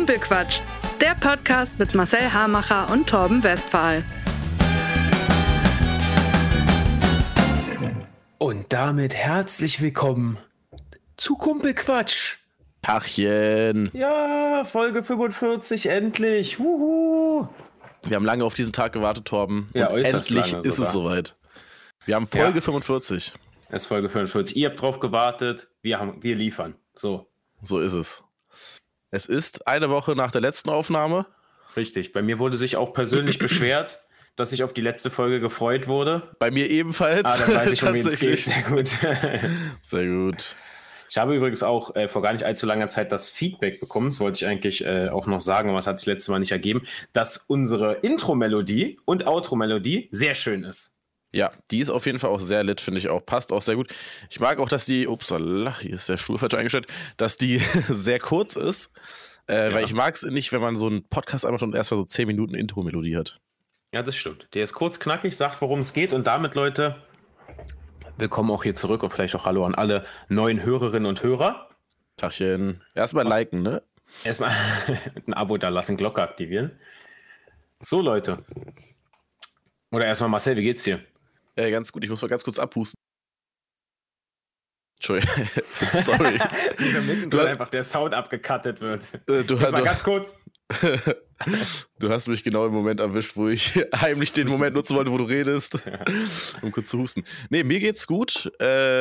Kumpelquatsch, der Podcast mit Marcel Hamacher und Torben Westphal. Und damit herzlich willkommen zu Kumpelquatsch. Tachchen. Ja, Folge 45, endlich. Wuhu. Wir haben lange auf diesen Tag gewartet, Torben. Ja, und endlich ist es soweit. Wir haben Folge 45. Es ist Folge 45. Ihr habt drauf gewartet, wir liefern. So ist es. Es ist eine Woche nach der letzten Aufnahme. Richtig. Bei mir wurde sich auch persönlich beschwert, dass ich auf die letzte Folge gefreut wurde. Bei mir ebenfalls. Dann weiß ich, um wen es geht. Sehr gut. Sehr gut. Ich habe übrigens auch vor gar nicht allzu langer Zeit das Feedback bekommen, das wollte ich eigentlich auch noch sagen, aber es hat sich letztes Mal nicht ergeben, dass unsere Intro-Melodie und Outro-Melodie sehr schön ist. Ja, die ist auf jeden Fall auch sehr lit, finde ich auch. Passt auch sehr gut. Ich mag auch, dass die, upsala, hier ist der Stuhl falsch eingestellt, dass die sehr kurz ist, weil ich mag es nicht, wenn man so einen Podcast anmacht und erstmal so 10 Minuten Intro-Melodie hat. Ja, das stimmt. Der ist kurz knackig, sagt, worum es geht und damit, Leute, willkommen auch hier zurück und vielleicht auch Hallo an alle neuen Hörerinnen und Hörer. Tachchen. Erstmal liken, ne? Erstmal ein Abo da lassen, Glocke aktivieren. So, Leute. Oder erstmal Marcel, wie geht's dir? Ganz gut, ich muss mal ganz kurz abhusten. Entschuldigung, sorry. Dieser mittendrin einfach der Sound abgecuttet wird. Ganz kurz. Du hast mich genau im Moment erwischt, wo ich heimlich den Moment nutzen wollte, wo du redest, um kurz zu husten. Nee, mir geht's gut.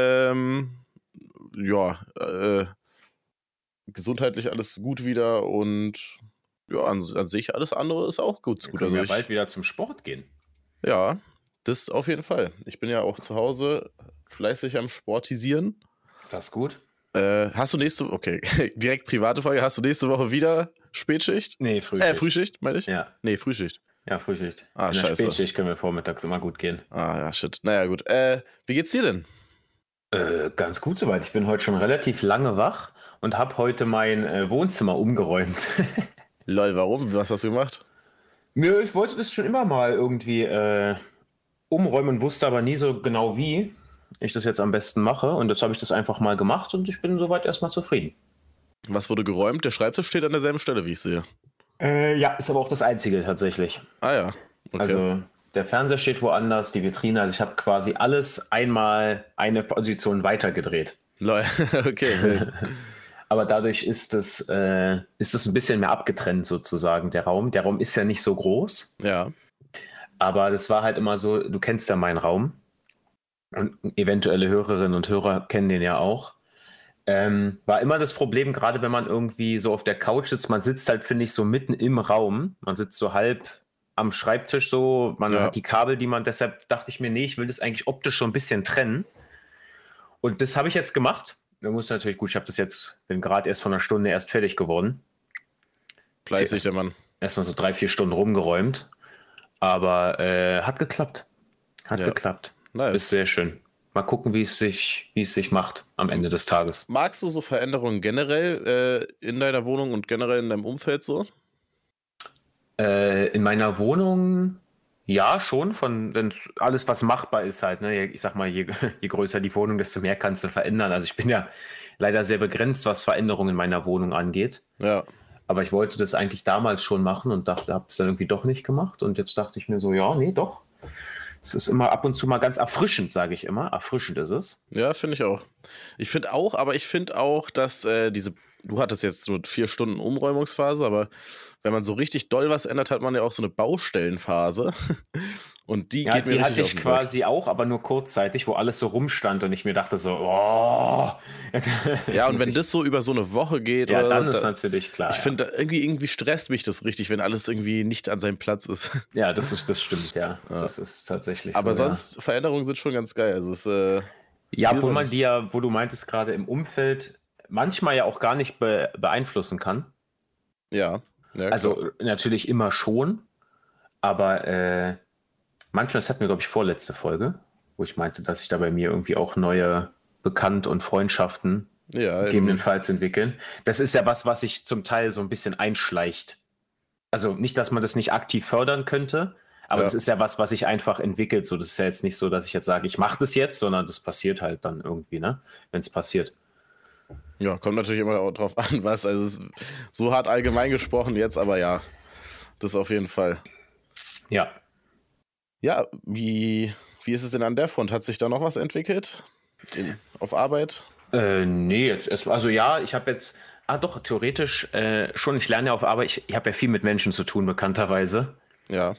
Gesundheitlich alles gut wieder und ja, an sich alles andere ist auch gut. Wir können ja bald wieder zum Sport gehen. Ja, das auf jeden Fall. Ich bin ja auch zu Hause fleißig am Sportisieren. Das ist gut. Hast du direkt private Frage, hast du nächste Woche wieder Spätschicht? Nee, Frühschicht. Frühschicht, meine ich? Ja. Nee, Frühschicht. Ja, Frühschicht. Ah, in der scheiße. Spätschicht können wir vormittags immer gut gehen. Ah, ja, shit. Naja, gut. Wie geht's dir denn? Ganz gut soweit. Ich bin heute schon relativ lange wach und habe heute mein Wohnzimmer umgeräumt. Lol, warum? Was hast du gemacht? Ja, ich wollte das schon immer mal irgendwie umräumen und wusste aber nie so genau, wie ich das jetzt am besten mache. Und jetzt habe ich das einfach mal gemacht und ich bin soweit erstmal zufrieden. Was wurde geräumt? Der Schreibtisch steht an derselben Stelle, wie ich sehe. Ja, ist aber auch das Einzige tatsächlich. Ah ja, okay. Also der Fernseher steht woanders, die Vitrine. Also ich habe quasi alles einmal eine Position weitergedreht. Lol, okay. Aber dadurch ist es ein bisschen mehr abgetrennt sozusagen, der Raum. Der Raum ist ja nicht so groß. Ja. Aber das war halt immer so, du kennst ja meinen Raum. Und eventuelle Hörerinnen und Hörer kennen den ja auch. War immer das Problem, gerade wenn man irgendwie so auf der Couch sitzt, man sitzt halt, finde ich, so mitten im Raum. Man sitzt so halb am Schreibtisch so, man hat die Kabel, deshalb dachte ich mir, nee, ich will das eigentlich optisch so ein bisschen trennen. Und das habe ich jetzt gemacht. Da muss natürlich, gut, bin gerade erst von einer Stunde erst fertig geworden. Fleißig, der Mann. Erstmal so 3-4 Stunden rumgeräumt. Aber hat geklappt. Geklappt. Nice. Ist sehr schön. Mal gucken, wie es sich macht am Ende des Tages. Magst du so Veränderungen generell in deiner Wohnung und generell in deinem Umfeld so? In meiner Wohnung ja schon, denn alles, was machbar ist halt. Ne? Ich sag mal, je größer die Wohnung, desto mehr kannst du verändern. Also ich bin ja leider sehr begrenzt, was Veränderungen in meiner Wohnung angeht. Ja. Aber ich wollte das eigentlich damals schon machen und habe es dann irgendwie doch nicht gemacht. Und jetzt dachte ich mir so, ja, nee, doch. Es ist immer ab und zu mal ganz erfrischend, sage ich immer. Erfrischend ist es. Ja, finde ich auch. Ich finde auch, dass du hattest jetzt so 4 Stunden Umräumungsphase, aber wenn man so richtig doll was ändert, hat man ja auch so eine Baustellenphase. Und die geht mir richtig auf den Sack. Die hatte ich quasi auch, aber nur kurzzeitig, wo alles so rumstand und ich mir dachte so, oh. Ja, und wenn das so über so eine Woche geht, ja, dann ist natürlich klar. Ich finde, irgendwie stresst mich das richtig, wenn alles irgendwie nicht an seinem Platz ist. Ja, das stimmt, ja. Das ist tatsächlich aber so. Aber sonst, Veränderungen sind schon ganz geil. Also obwohl man die ja, wo du meintest, gerade im Umfeld manchmal ja auch gar nicht beeinflussen kann. Ja. Also natürlich immer schon, aber manchmal, das hatten wir, glaube ich, vorletzte Folge, wo ich meinte, dass sich da bei mir irgendwie auch neue Bekannt- und Freundschaften gegebenenfalls entwickeln. Das ist ja was sich zum Teil so ein bisschen einschleicht. Also nicht, dass man das nicht aktiv fördern könnte, aber das ist ja was sich einfach entwickelt. So, das ist ja jetzt nicht so, dass ich jetzt sage, ich mache das jetzt, sondern das passiert halt dann irgendwie, ne? Wenn es passiert. Ja, kommt natürlich immer auch drauf an, was. Also es ist so hart allgemein gesprochen jetzt, aber ja, das auf jeden Fall. Ja. Ja, wie ist es denn an der Front? Hat sich da noch was entwickelt? Auf Arbeit? Nee, also ja, ich habe jetzt, doch, theoretisch schon, ich lerne ja auf Arbeit, ich habe ja viel mit Menschen zu tun, bekannterweise. Ja.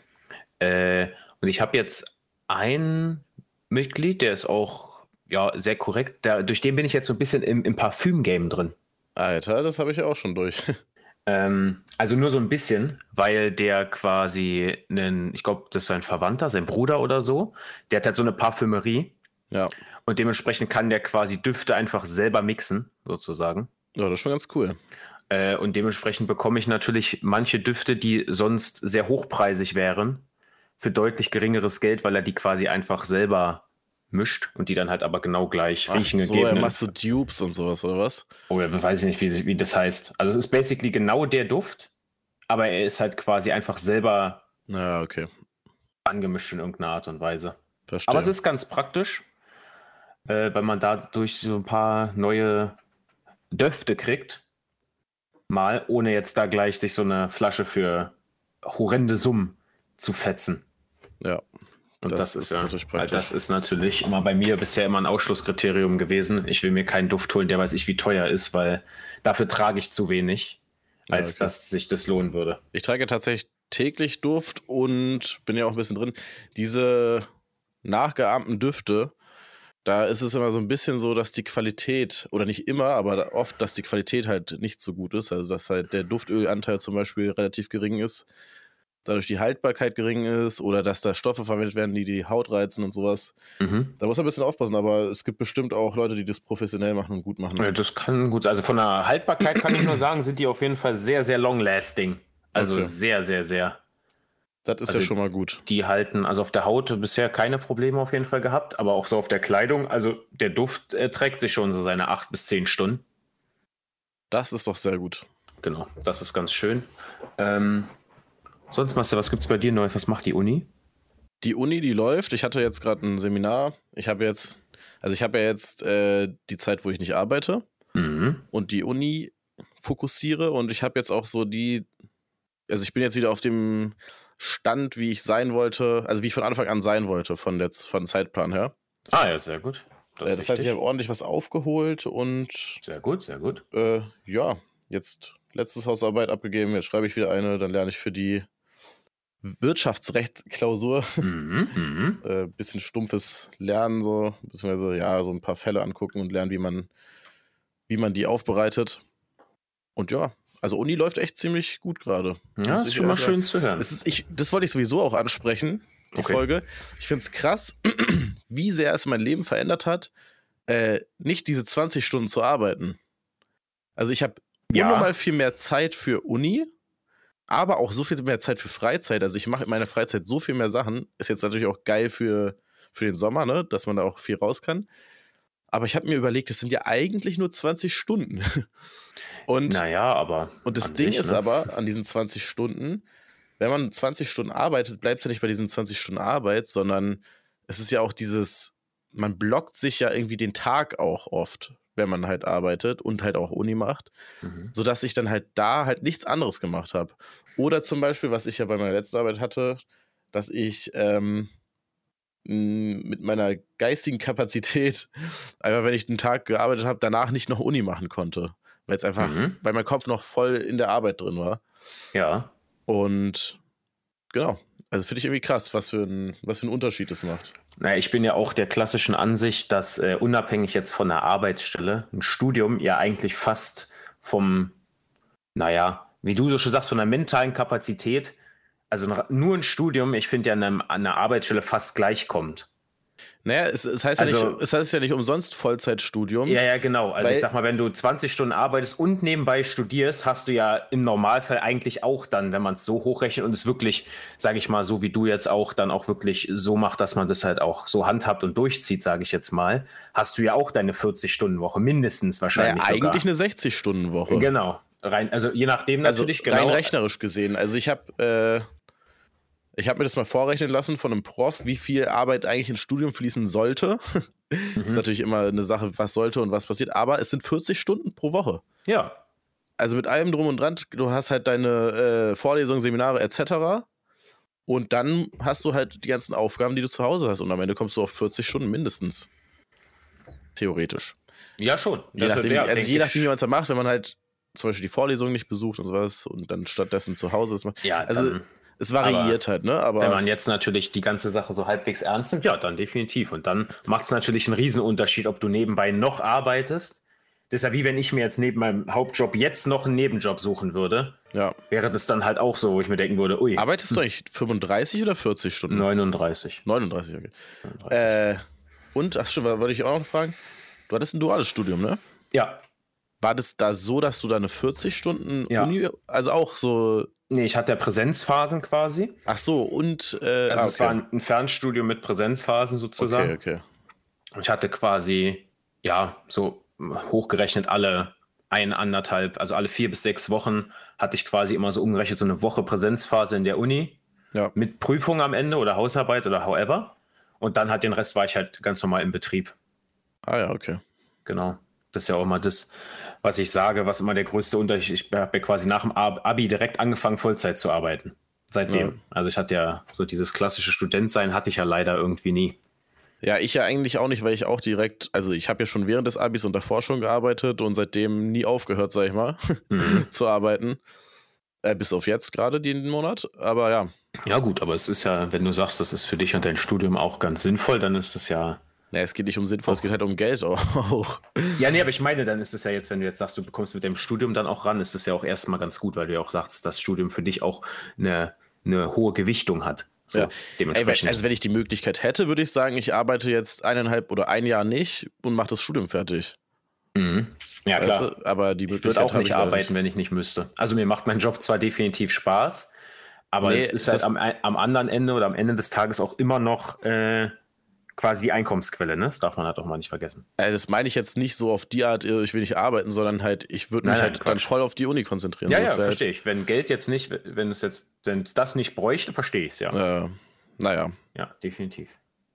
Und ich habe jetzt ein Mitglied, der ist auch ja, sehr korrekt, durch den bin ich jetzt so ein bisschen im Parfüm-Game drin. Alter, das habe ich ja auch schon durch. Also nur so ein bisschen, weil der quasi ich glaube, das ist sein Verwandter, sein Bruder oder so, der hat halt so eine Parfümerie. Ja. Und dementsprechend kann der quasi Düfte einfach selber mixen, sozusagen. Ja, das ist schon ganz cool. Und dementsprechend bekomme ich natürlich manche Düfte, die sonst sehr hochpreisig wären, für deutlich geringeres Geld, weil er die quasi einfach selber mischt und die dann halt aber genau gleich riechen. So, er macht so Dupes und sowas, oder was? Oh ja, weiß ich nicht, wie das heißt. Also es ist basically genau der Duft, aber er ist halt quasi einfach selber angemischt in irgendeiner Art und Weise. Verstehe. Aber es ist ganz praktisch, weil man dadurch so ein paar neue Düfte kriegt, mal, ohne jetzt da gleich sich so eine Flasche für horrende Summen zu fetzen. Ja. Und das ist natürlich praktisch. Das ist natürlich immer bei mir bisher immer ein Ausschlusskriterium gewesen. Ich will mir keinen Duft holen, der weiß ich wie teuer ist, weil dafür trage ich zu wenig, als dass sich das lohnen würde. Ich trage tatsächlich täglich Duft und bin ja auch ein bisschen drin. Diese nachgeahmten Düfte, da ist es immer so ein bisschen so, dass die Qualität, oder nicht immer, aber oft, dass die Qualität halt nicht so gut ist. Also, dass halt der Duftölanteil zum Beispiel relativ gering ist, dadurch die Haltbarkeit gering ist oder dass da Stoffe verwendet werden, die die Haut reizen und sowas. Mhm. Da muss man ein bisschen aufpassen, aber es gibt bestimmt auch Leute, die das professionell machen und gut machen. Ja, das kann gut sein. Also von der Haltbarkeit kann ich nur sagen, sind die auf jeden Fall sehr, sehr long-lasting. Also sehr, sehr, sehr. Das ist ja schon mal gut. Die halten, also auf der Haut bisher keine Probleme auf jeden Fall gehabt, aber auch so auf der Kleidung. Also der Duft trägt sich schon so seine 8 bis 10 Stunden. Das ist doch sehr gut. Genau, das ist ganz schön. Sonst, Marcel, was gibt's bei dir Neues? Was macht die Uni? Die Uni, die läuft. Ich hatte jetzt gerade ein Seminar. Ich habe ja jetzt die Zeit, wo ich nicht arbeite und die Uni fokussiere und ich habe jetzt auch so also ich bin jetzt wieder auf dem Stand, wie ich sein wollte, also wie ich von Anfang an sein wollte, von Zeitplan her. Ah ja, sehr gut. Das heißt, ich habe ordentlich was aufgeholt und sehr gut, sehr gut. Ja, jetzt letztes Hausarbeit abgegeben, jetzt schreibe ich wieder eine, dann lerne ich für die Wirtschaftsrechtsklausur bisschen stumpfes Lernen, so, beziehungsweise ja, so ein paar Fälle angucken und lernen, wie man die aufbereitet. Und ja, also Uni läuft echt ziemlich gut gerade. Ja, das ist schon mal schön zu hören. Das wollte ich sowieso auch ansprechen, die Folge. Ich finde es krass, wie sehr es mein Leben verändert hat, nicht diese 20 Stunden zu arbeiten. Also ich habe unnormal viel mehr Zeit für Uni, aber auch so viel mehr Zeit für Freizeit. Also ich mache in meiner Freizeit so viel mehr Sachen. Ist jetzt natürlich auch geil für den Sommer, ne? Dass man da auch viel raus kann. Aber ich habe mir überlegt, das sind ja eigentlich nur 20 Stunden. Und das Ding ist aber, an diesen 20 Stunden, wenn man 20 Stunden arbeitet, bleibt es ja nicht bei diesen 20 Stunden Arbeit, sondern es ist ja auch man blockt sich ja irgendwie den Tag auch oft, wenn man halt arbeitet und halt auch Uni macht, sodass ich dann halt da halt nichts anderes gemacht habe. Oder zum Beispiel, was ich ja bei meiner letzten Arbeit hatte, dass ich mit meiner geistigen Kapazität, einfach wenn ich einen Tag gearbeitet habe, danach nicht noch Uni machen konnte. Weil es einfach, weil mein Kopf noch voll in der Arbeit drin war. Ja. Und genau, also finde ich irgendwie krass, was für ein Unterschied das macht. Naja, ich bin ja auch der klassischen Ansicht, dass unabhängig jetzt von der Arbeitsstelle ein Studium ja eigentlich fast wie du so schon sagst, von der mentalen Kapazität, also nur ein Studium, ich finde ja an einer Arbeitsstelle fast gleichkommt. Naja, es heißt ja nicht umsonst Vollzeitstudium. Ja, genau. Also ich sag mal, wenn du 20 Stunden arbeitest und nebenbei studierst, hast du ja im Normalfall eigentlich auch dann, wenn man es so hochrechnet und es wirklich, sage ich mal, so wie du jetzt auch dann auch wirklich so macht, dass man das halt auch so handhabt und durchzieht, sage ich jetzt mal, hast du ja auch deine 40-Stunden-Woche, mindestens wahrscheinlich sogar. Eigentlich eine 60-Stunden-Woche. Genau. Also je nachdem natürlich, genau. Rein rechnerisch gesehen. Also ich habe mir das mal vorrechnen lassen von einem Prof, wie viel Arbeit eigentlich ins Studium fließen sollte. Ist natürlich immer eine Sache, was sollte und was passiert. Aber es sind 40 Stunden pro Woche. Ja. Also mit allem drum und dran. Du hast halt deine Vorlesungen, Seminare etc. Und dann hast du halt die ganzen Aufgaben, die du zu Hause hast. Und am Ende kommst du auf 40 Stunden mindestens. Theoretisch. Ja, schon. Je nachdem, wie man es da macht, wenn man halt zum Beispiel die Vorlesung nicht besucht und sowas und dann stattdessen zu Hause ist. Ja, also es variiert halt, ne? Aber wenn man jetzt natürlich die ganze Sache so halbwegs ernst nimmt, ja, dann definitiv. Und dann macht es natürlich einen Riesenunterschied, ob du nebenbei noch arbeitest. Das ist ja wie wenn ich mir jetzt neben meinem Hauptjob jetzt noch einen Nebenjob suchen würde. Ja. Wäre das dann halt auch so, wo ich mir denken würde, ui. Arbeitest du eigentlich 35 oder 40 Stunden? 39. 39, okay. 39. Und, ach stimmt, wollte ich auch noch fragen. Du hattest ein duales Studium, ne? Ja. War das da so, dass du da eine 40 Stunden Ja. Uni, also auch so... Nee, ich hatte ja Präsenzphasen quasi. Ach so, und... Also es war ein Fernstudium mit Präsenzphasen sozusagen. Okay. Und ich hatte quasi, ja, so hochgerechnet alle 1,5, also alle 4 bis 6 Wochen hatte ich quasi immer so umgerechnet so eine Woche Präsenzphase in der Uni. Ja. Mit Prüfung am Ende oder Hausarbeit oder however. Und dann halt den Rest war ich halt ganz normal im Betrieb. Ah ja, okay. Genau. Das ist ja auch immer das, was ich sage, was immer der größte Unterschied ist. Ich habe ja quasi nach dem Abi direkt angefangen, Vollzeit zu arbeiten. Seitdem. Ja. Also ich hatte ja so dieses klassische Studentsein hatte ich ja leider irgendwie nie. Ja, ich ja eigentlich auch nicht, weil ich auch direkt, also ich habe ja schon während des Abis und davor schon gearbeitet und seitdem nie aufgehört, sag ich mal, zu arbeiten. Bis auf jetzt gerade den Monat, aber ja. Ja gut, aber es ist ja, wenn du sagst, das ist für dich und dein Studium auch ganz sinnvoll, dann ist es ja... Naja, es geht nicht um sinnvoll, es geht halt um Geld auch. Ja, nee, aber ich meine, dann ist es ja jetzt, wenn du jetzt sagst, du bekommst mit dem Studium dann auch ran, ist es ja auch erstmal ganz gut, weil du ja auch sagst, dass das Studium für dich auch eine hohe Gewichtung hat. So, Ja. dementsprechend. Also wenn ich die Möglichkeit hätte, würde ich sagen, ich arbeite jetzt 1,5 oder 1 Jahr nicht und mache das Studium fertig. Ja, klar. Weißt du? Aber die Ich Möglichkeit würde auch habe nicht ich leider arbeiten, wenn ich nicht müsste. Also mir macht mein Job zwar definitiv Spaß, aber Nee, es ist halt am anderen Ende oder am Ende des Tages auch immer noch quasi die Einkommensquelle, ne? Das darf man halt auch mal nicht vergessen. Also das meine ich jetzt nicht so auf die Art, ich will nicht arbeiten, sondern halt, ich würde mich Nein, halt dann Quatsch. voll auf die Uni konzentrieren. Ja, Das ja, wär verstehe ich. Wenn Geld jetzt nicht, wenn es das nicht bräuchte, verstehe ich es, ja. halt, naja. Ja, definitiv.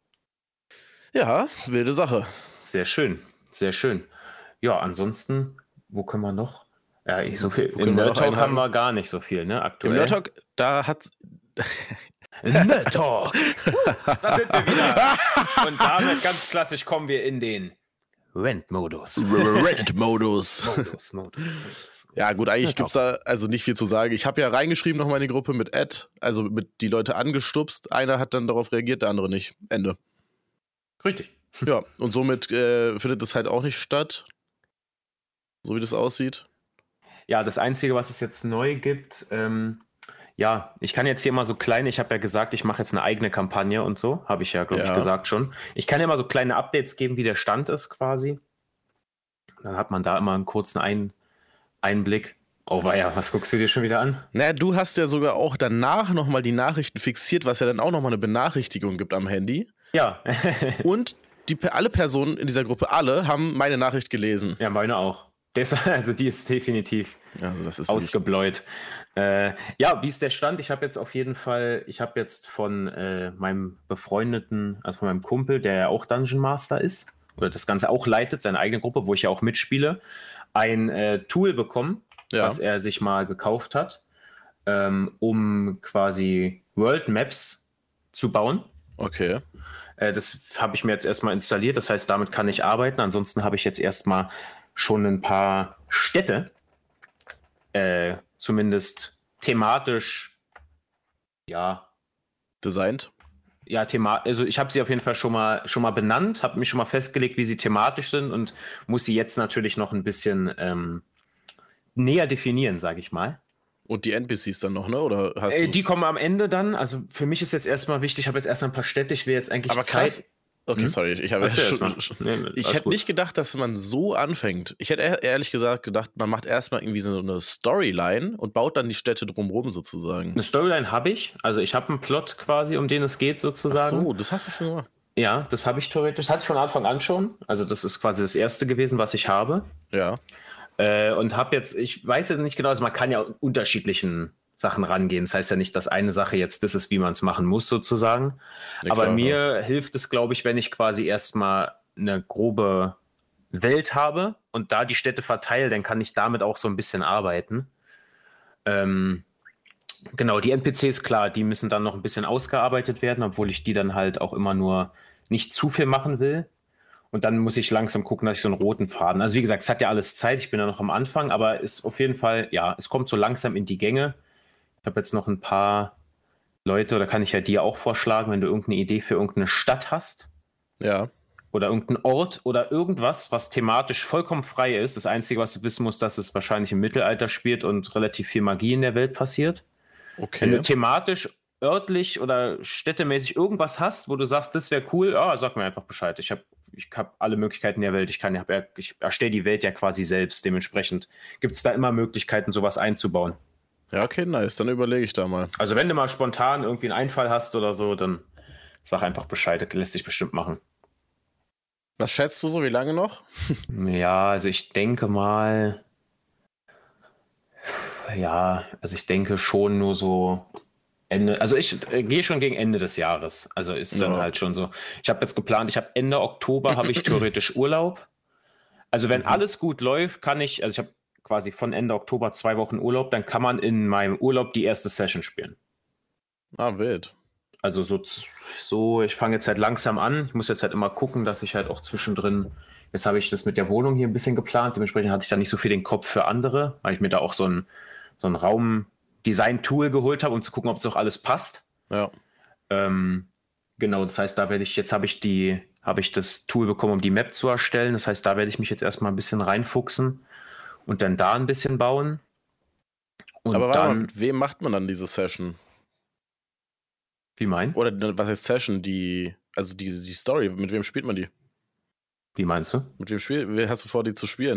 Ja, wilde Sache. Sehr schön, sehr schön. Ja, ansonsten, wo können wir noch? Ja, so viel. Wo können Im wir noch Nerd Talk haben einhaken? wir gar nicht so viel, ne? Aktuell. Im Nerd Talk, da hat Nerd Talk. Da sind wir wieder. Und damit ganz klassisch kommen wir in den Rent-Modus. Rent-Modus. Modus. Ja, gut, eigentlich gibt es da also nicht viel zu sagen. Ich habe ja reingeschrieben noch mal in die Gruppe mit Ed, also mit die Leute angestupst. Einer hat dann darauf reagiert, der andere nicht. Ende. Richtig. Ja, und somit findet es halt auch nicht statt. So wie das aussieht. Ja, das Einzige, was es jetzt neu gibt, ja, ich kann jetzt hier mal so kleine, ich habe ja gesagt, ich mache jetzt eine eigene Kampagne und so, habe ich ja, glaube ich, Ja. gesagt schon. Ich kann ja mal so kleine Updates geben, wie der Stand ist quasi. Dann hat man da immer einen kurzen Einblick. Oh, weia, was guckst du dir schon wieder an? Naja, du hast ja sogar auch danach nochmal die Nachrichten fixiert, was ja dann auch nochmal eine Benachrichtigung gibt am Handy. Ja. Und alle Personen in dieser Gruppe, alle haben meine Nachricht gelesen. Ja, meine auch. Also die ist definitiv Also das ist ausgebläut. Ja, wie ist der Stand? Ich habe jetzt auf jeden Fall, von meinem Befreundeten, also von meinem Kumpel, der ja auch Dungeon Master ist, oder das Ganze auch leitet, seine eigene Gruppe, wo ich ja auch mitspiele, ein Tool bekommen, Ja. was er sich mal gekauft hat, um quasi World Maps zu bauen. Okay. Das habe ich mir jetzt erstmal installiert, das heißt, damit kann ich arbeiten. Ansonsten habe ich jetzt erstmal schon ein paar Städte, zumindest thematisch, ja, Designt. ja, also ich habe sie auf jeden Fall schon mal benannt, habe mich schon mal festgelegt, wie sie thematisch sind und muss sie jetzt natürlich noch ein bisschen näher definieren, sage ich mal. Und die NPCs dann noch, ne? Oder hast du Die kommen am Ende dann. Also für mich ist jetzt erstmal wichtig, ich habe jetzt erstmal ein paar Städte, ich will jetzt eigentlich Aber krass. Okay, sorry, ich habe Erzähl schon, erst mal. Nee, ich alles hätte gut. nicht gedacht, dass man so anfängt. Ich hätte ehrlich gesagt gedacht, man macht erstmal irgendwie so eine Storyline und baut dann die Städte drumherum sozusagen. Eine Storyline habe ich, also ich habe einen Plot quasi, um den es geht Ach sozusagen. so, das hast du schon gemacht. Ja, das habe ich theoretisch. Das hatte ich von Anfang an schon. Also das ist quasi das erste gewesen, was ich habe. Ja. Und habe jetzt, ich weiß jetzt nicht genau, also man kann ja unterschiedlichen Sachen rangehen. Das heißt ja nicht, dass eine Sache jetzt das ist, wie man es machen muss sozusagen. Ja, Aber klar, mir hilft es, glaube ich, wenn ich quasi erstmal eine grobe Welt habe und da die Städte verteile, dann kann ich damit auch so ein bisschen arbeiten. Genau, die NPCs, klar, die müssen dann noch ein bisschen ausgearbeitet werden, obwohl ich die dann halt auch immer nur nicht zu viel machen will. Und dann muss ich langsam gucken, dass ich so einen roten Faden. Also wie gesagt, es hat ja alles Zeit, ich bin ja noch am Anfang, aber ist auf jeden Fall, ja, es kommt so langsam in die Gänge. Ich habe jetzt noch ein paar Leute, oder kann ich ja dir auch vorschlagen, wenn du irgendeine Idee für irgendeine Stadt hast. Ja. Oder irgendeinen Ort oder irgendwas, was thematisch vollkommen frei ist. Das Einzige, was du wissen musst, dass es wahrscheinlich im Mittelalter spielt und relativ viel Magie in der Welt passiert. Okay. Wenn du thematisch, örtlich oder städtemäßig irgendwas hast, wo du sagst, das wäre cool, sag mir einfach Bescheid. Ich hab alle Möglichkeiten der Welt. Ich erstelle die Welt ja quasi selbst. Dementsprechend gibt es da immer Möglichkeiten, sowas einzubauen. Ja, okay, nice. Dann überlege ich da mal. Also wenn du mal spontan irgendwie einen Einfall hast oder so, dann sag einfach Bescheid. Das lässt sich bestimmt machen. Was schätzt du so, wie lange noch? Ja, also ich denke mal, ich denke schon nur so Ende, also ich gehe schon gegen Ende des Jahres. Also ist dann halt schon so. Ich habe jetzt geplant, Ende Oktober habe ich theoretisch Urlaub. Also wenn alles gut läuft, ich habe quasi von Ende Oktober 2 Wochen Urlaub, dann kann man in meinem Urlaub die erste Session spielen. Ah, wild. Also so, ich fange jetzt halt langsam an. Ich muss jetzt halt immer gucken, dass ich halt auch zwischendrin, jetzt habe ich das mit der Wohnung hier ein bisschen geplant, dementsprechend hatte ich da nicht so viel den Kopf für andere, weil ich mir da auch so ein Raum-Design-Tool geholt habe, um zu gucken, ob es auch alles passt. Ja. Genau, das heißt, habe ich das Tool bekommen, um die Map zu erstellen. Das heißt, da werde ich mich jetzt erstmal ein bisschen reinfuchsen und dann da ein bisschen bauen. Und aber dann, mit wem macht man dann diese Session? Wie mein? Oder was heißt Session? Die Story, mit wem spielt man die? Wie meinst du? Wer hast du vor, die zu spielen?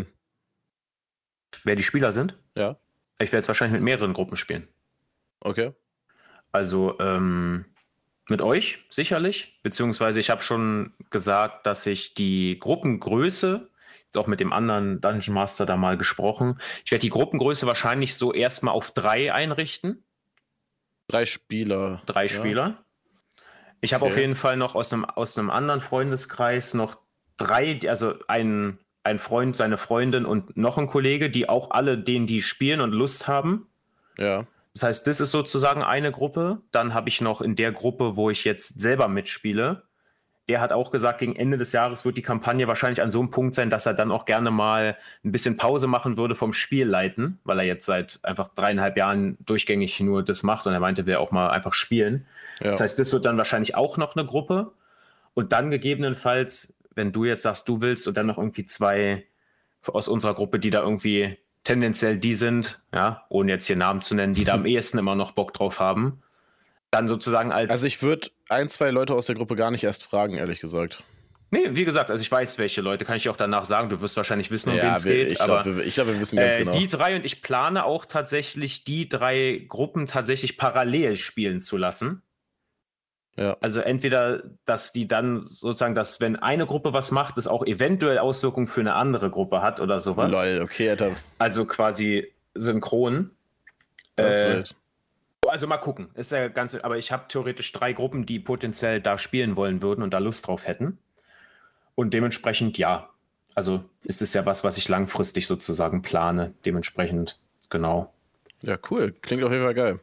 Wer die Spieler sind? Ja. Ich werde jetzt wahrscheinlich mit mehreren Gruppen spielen. Okay. Also mit euch sicherlich, beziehungsweise ich habe schon gesagt, dass ich die Gruppengröße, jetzt auch mit dem anderen Dungeon Master da mal gesprochen, ich werde die Gruppengröße wahrscheinlich so erstmal auf 3 einrichten. 3 Spieler. 3 Spieler. Ich habe auf jeden Fall noch aus einem anderen Freundeskreis noch 3, also ein Freund, seine Freundin und noch ein Kollege, die auch alle die spielen und Lust haben. Ja. Das heißt, das ist sozusagen eine Gruppe. Dann habe ich noch in der Gruppe, wo ich jetzt selber mitspiele, der hat auch gesagt, gegen Ende des Jahres wird die Kampagne wahrscheinlich an so einem Punkt sein, dass er dann auch gerne mal ein bisschen Pause machen würde vom Spielleiten, weil er jetzt seit einfach 3,5 Jahren durchgängig nur das macht und er meinte, er will auch mal einfach spielen. Ja. Das heißt, das wird dann wahrscheinlich auch noch eine Gruppe und dann gegebenenfalls, wenn du jetzt sagst, du willst und dann noch irgendwie 2 aus unserer Gruppe, die da irgendwie tendenziell die sind, ja, ohne jetzt hier Namen zu nennen, die da am ehesten immer noch Bock drauf haben, dann sozusagen als... Also ich würde 1, 2 Leute aus der Gruppe gar nicht erst fragen, ehrlich gesagt. Nee, wie gesagt, also ich weiß, welche Leute, kann ich auch danach sagen, du wirst wahrscheinlich wissen, um wen es geht. Ich glaube, wir wissen ganz genau. Die 3 und ich plane auch tatsächlich, die 3 Gruppen tatsächlich parallel spielen zu lassen. Ja. Also entweder, dass die dann sozusagen, dass wenn eine Gruppe was macht, das auch eventuell Auswirkungen für eine andere Gruppe hat oder sowas. Lol, okay, Alter. Also quasi synchron. Das wird. Also mal gucken. Ist ja ganz, aber ich habe theoretisch 3 Gruppen, die potenziell da spielen wollen würden und da Lust drauf hätten. Und dementsprechend, ja. Also ist es ja was ich langfristig sozusagen plane. Dementsprechend, genau. Ja, cool. Klingt auf jeden Fall geil.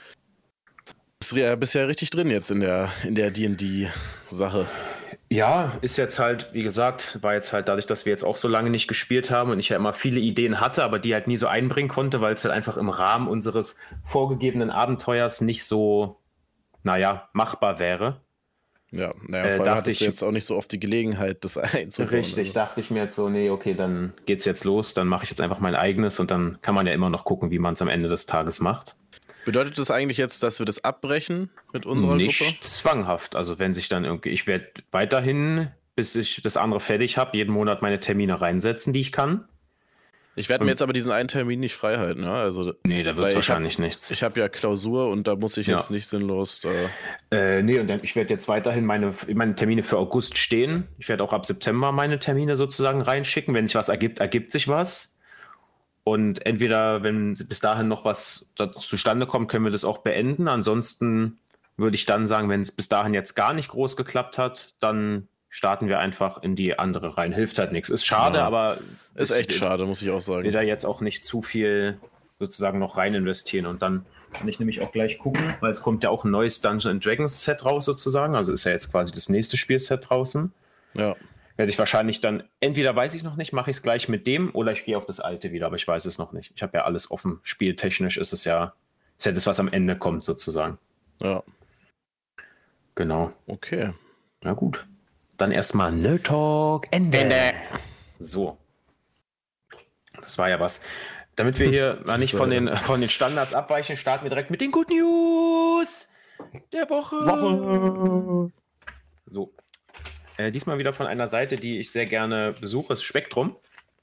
Bist ja richtig drin jetzt in der D&D-Sache. Ja, ist jetzt halt, wie gesagt, war jetzt halt dadurch, dass wir jetzt auch so lange nicht gespielt haben und ich ja immer viele Ideen hatte, aber die halt nie so einbringen konnte, weil es halt einfach im Rahmen unseres vorgegebenen Abenteuers nicht so, machbar wäre. Ja, vor allem hattest du jetzt auch nicht so oft die Gelegenheit, das einzubauen. Richtig, also. Dachte ich mir jetzt so, nee, okay, dann geht's jetzt los, dann mache ich jetzt einfach mein eigenes und dann kann man ja immer noch gucken, wie man es am Ende des Tages macht. Bedeutet das eigentlich jetzt, dass wir das abbrechen mit unserer Gruppe? Nicht zwanghaft. Also wenn sich dann irgendwie, ich werde weiterhin, bis ich das andere fertig habe, jeden Monat meine Termine reinsetzen, die ich kann. Ich werde mir jetzt aber diesen einen Termin nicht freihalten. Ja? Also, nee, da wird es wahrscheinlich nichts. Ich habe ja Klausur und da muss ich jetzt nicht sinnlos... Nee, und dann, ich werde jetzt weiterhin meine Termine für August stehen. Ich werde auch ab September meine Termine sozusagen reinschicken. Wenn sich was ergibt, ergibt sich was. Und entweder, wenn bis dahin noch was zustande kommt, können wir das auch beenden. Ansonsten würde ich dann sagen, wenn es bis dahin jetzt gar nicht groß geklappt hat, dann starten wir einfach in die andere rein. Hilft halt nichts. Ist schade, aber ist echt schade, muss ich auch sagen. will da jetzt auch nicht zu viel sozusagen noch rein investieren. Und dann kann ich nämlich auch gleich gucken, weil es kommt ja auch ein neues Dungeons & Dragons Set raus sozusagen. Also ist ja jetzt quasi das nächste Spielset draußen. Ja. Werde ich wahrscheinlich dann, entweder weiß ich noch nicht, mache ich es gleich mit dem oder ich gehe auf das alte wieder, aber ich weiß es noch nicht. Ich habe ja alles offen. Spieltechnisch ist es ja das, was am Ende kommt sozusagen. Ja. Genau. Okay. Na gut. Dann erstmal Nerd Talk Ende. So. Das war ja was. Damit wir hier mal nicht von den Standards abweichen, starten wir direkt mit den Good News der Woche. So. Diesmal wieder von einer Seite, die ich sehr gerne besuche, ist Spektrum.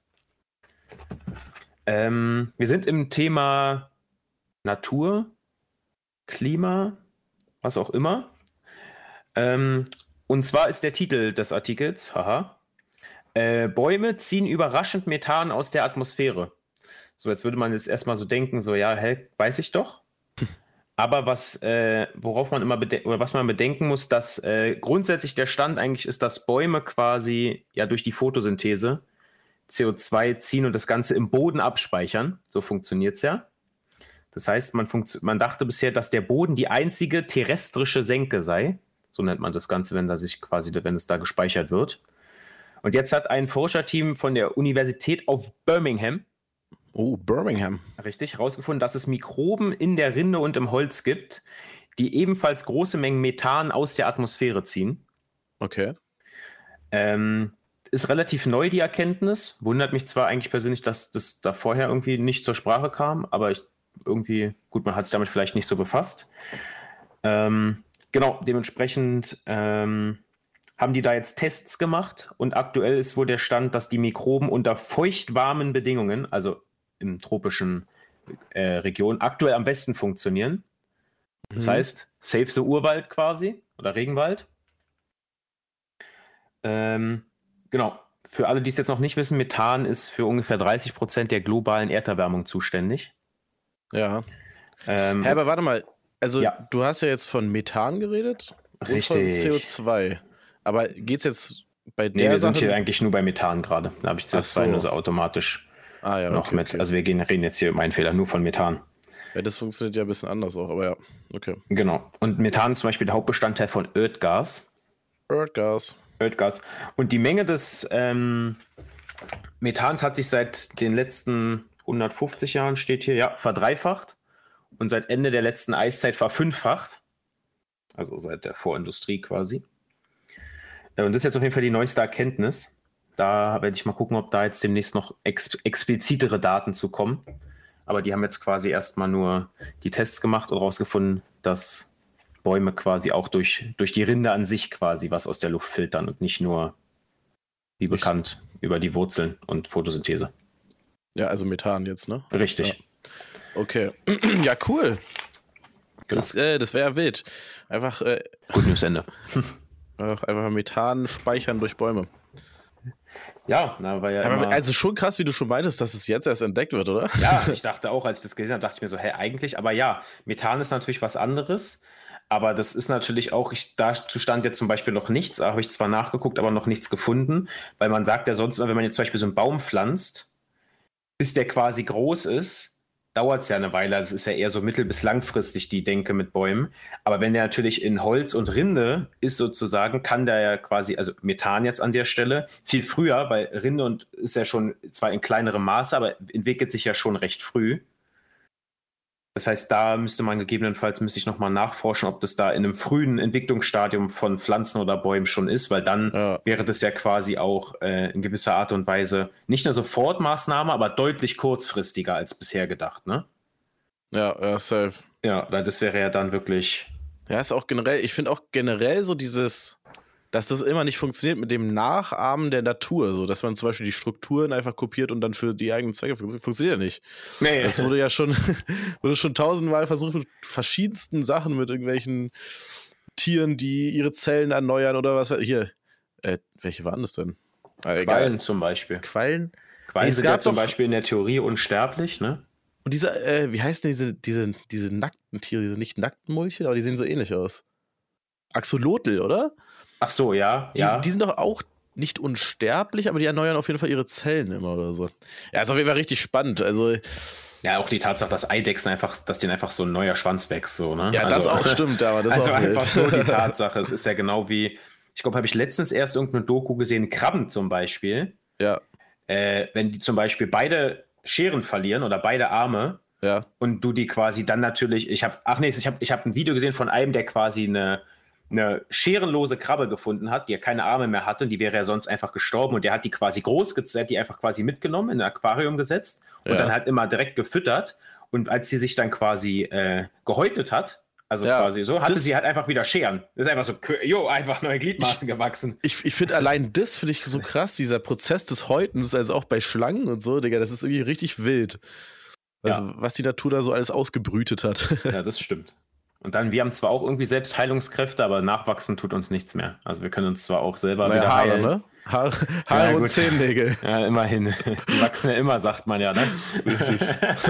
Wir sind im Thema Natur, Klima, was auch immer. Und zwar ist der Titel des Artikels, Bäume ziehen überraschend Methan aus der Atmosphäre. So, jetzt würde man jetzt erstmal so denken, so, ja, weiß ich doch. Aber worauf man immer was man bedenken muss, dass grundsätzlich der Stand eigentlich ist, dass Bäume quasi ja durch die Photosynthese CO2 ziehen und das Ganze im Boden abspeichern. So funktioniert es ja. Das heißt, man dachte bisher, dass der Boden die einzige terrestrische Senke sei. So nennt man das Ganze, wenn es da gespeichert wird. Und jetzt hat ein Forscherteam von der Universität of Birmingham Birmingham. Richtig, herausgefunden, dass es Mikroben in der Rinde und im Holz gibt, die ebenfalls große Mengen Methan aus der Atmosphäre ziehen. Okay. Ist relativ neu, die Erkenntnis. Wundert mich zwar eigentlich persönlich, dass das da vorher irgendwie nicht zur Sprache kam, aber man hat sich damit vielleicht nicht so befasst. Genau, dementsprechend haben die da jetzt Tests gemacht und aktuell ist wohl der Stand, dass die Mikroben unter feuchtwarmen Bedingungen, also in tropischen Regionen, aktuell am besten funktionieren. Das heißt, save the Urwald quasi oder Regenwald. Genau, für alle, die es jetzt noch nicht wissen, Methan ist für ungefähr 30% der globalen Erderwärmung zuständig. Ja. Aber warte mal, also du hast ja jetzt von Methan geredet Richtig. Und von CO2. Aber geht es jetzt bei der wir sind hier eigentlich nur bei Methan gerade. Da habe ich CO2 nur so automatisch noch mit. Okay. Also wir reden jetzt hier, mein Fehler, nur von Methan. Ja, das funktioniert ja ein bisschen anders auch, aber ja, okay. Genau. Und Methan ist zum Beispiel der Hauptbestandteil von Erdgas. Erdgas. Und die Menge des Methans hat sich seit den letzten 150 Jahren, steht hier, verdreifacht. Und seit Ende der letzten Eiszeit verfünffacht. Also seit der Vorindustrie quasi. Und das ist jetzt auf jeden Fall die neueste Erkenntnis. Da werde ich mal gucken, ob da jetzt demnächst noch explizitere Daten zu kommen. Aber die haben jetzt quasi erstmal nur die Tests gemacht und rausgefunden, dass Bäume quasi auch durch die Rinde an sich quasi was aus der Luft filtern und nicht nur, wie bekannt, über die Wurzeln und Photosynthese. Ja, also Methan jetzt, ne? Richtig. Ja. Okay. Ja, cool. Genau. Das wäre ja wild. Einfach Good News Ende. Einfach Methan speichern durch Bäume. Ja, war ja aber also schon krass, wie du schon meintest, dass es jetzt erst entdeckt wird, oder? Ja, ich dachte auch, als ich das gelesen habe, dachte ich mir so, eigentlich, aber ja, Methan ist natürlich was anderes, aber das ist natürlich auch, dazu stand jetzt zum Beispiel noch nichts, habe ich zwar nachgeguckt, aber noch nichts gefunden, weil man sagt ja sonst, wenn man jetzt zum Beispiel so einen Baum pflanzt, bis der quasi groß ist, dauert es ja eine Weile, also es ist ja eher so mittel- bis langfristig die Denke mit Bäumen, aber wenn der natürlich in Holz und Rinde ist sozusagen, kann der ja quasi, also Methan jetzt an der Stelle, viel früher, weil Rinde ist ja schon zwar in kleinerem Maße, aber entwickelt sich ja schon recht früh. Das heißt, da müsste ich nochmal nachforschen, ob das da in einem frühen Entwicklungsstadium von Pflanzen oder Bäumen schon ist, weil dann wäre das ja quasi auch in gewisser Art und Weise nicht eine Sofortmaßnahme, aber deutlich kurzfristiger als bisher gedacht, ne? Ja, safe. Ja, weil das wäre ja dann wirklich... Ja, ist auch generell, ich finde auch generell so dass das immer nicht funktioniert mit dem Nachahmen der Natur, so dass man zum Beispiel die Strukturen einfach kopiert und dann für die eigenen Zwecke funktioniert ja nicht. Nee. Das wurde ja schon tausendmal versucht mit verschiedensten Sachen, mit irgendwelchen Tieren, die ihre Zellen erneuern oder was. Hier, welche waren das denn? Quallen zum Beispiel. Quallen sind ja zum Beispiel in der Theorie unsterblich, ne? Und wie heißen diese nackten Tiere, diese nicht nackten Mulchen, aber die sehen so ähnlich aus. Axolotl, oder? Ach so, ja. Die sind doch auch nicht unsterblich, aber die erneuern auf jeden Fall ihre Zellen immer oder so. Ja, ist auf jeden Fall richtig spannend. Also. Ja, auch die Tatsache, dass Eidechsen dass denen einfach so ein neuer Schwanz wächst, so, ne? Ja, das auch stimmt, aber das also auch einfach wild. so die Tatsache. Es ist ja genau wie, ich glaube, habe ich letztens erst irgendeine Doku gesehen, Krabben zum Beispiel. Ja. Wenn die zum Beispiel beide Scheren verlieren oder beide Arme, ja. und du die quasi dann natürlich, ich habe ein Video gesehen von einem, der quasi eine scherenlose Krabbe gefunden hat, die ja keine Arme mehr hatte und die wäre ja sonst einfach gestorben und der hat die quasi die einfach quasi mitgenommen, in ein Aquarium gesetzt und dann halt immer direkt gefüttert und als sie sich dann quasi gehäutet hat, also quasi so, hatte sie halt einfach wieder Scheren. Das ist einfach so, einfach neue Gliedmaßen gewachsen. Ich finde allein das finde ich so krass, dieser Prozess des Häutens, also auch bei Schlangen und so, Digga, das ist irgendwie richtig wild. Also was die Natur da so alles ausgebrütet hat. Ja, das stimmt. Und dann, wir haben zwar auch irgendwie selbst Heilungskräfte, aber nachwachsen tut uns nichts mehr. Also wir können uns zwar auch selber wieder Haare, heilen. Ne? Haare und Zehennägel. Ja, immerhin. Die wachsen ja immer, sagt man ja, ne? Richtig.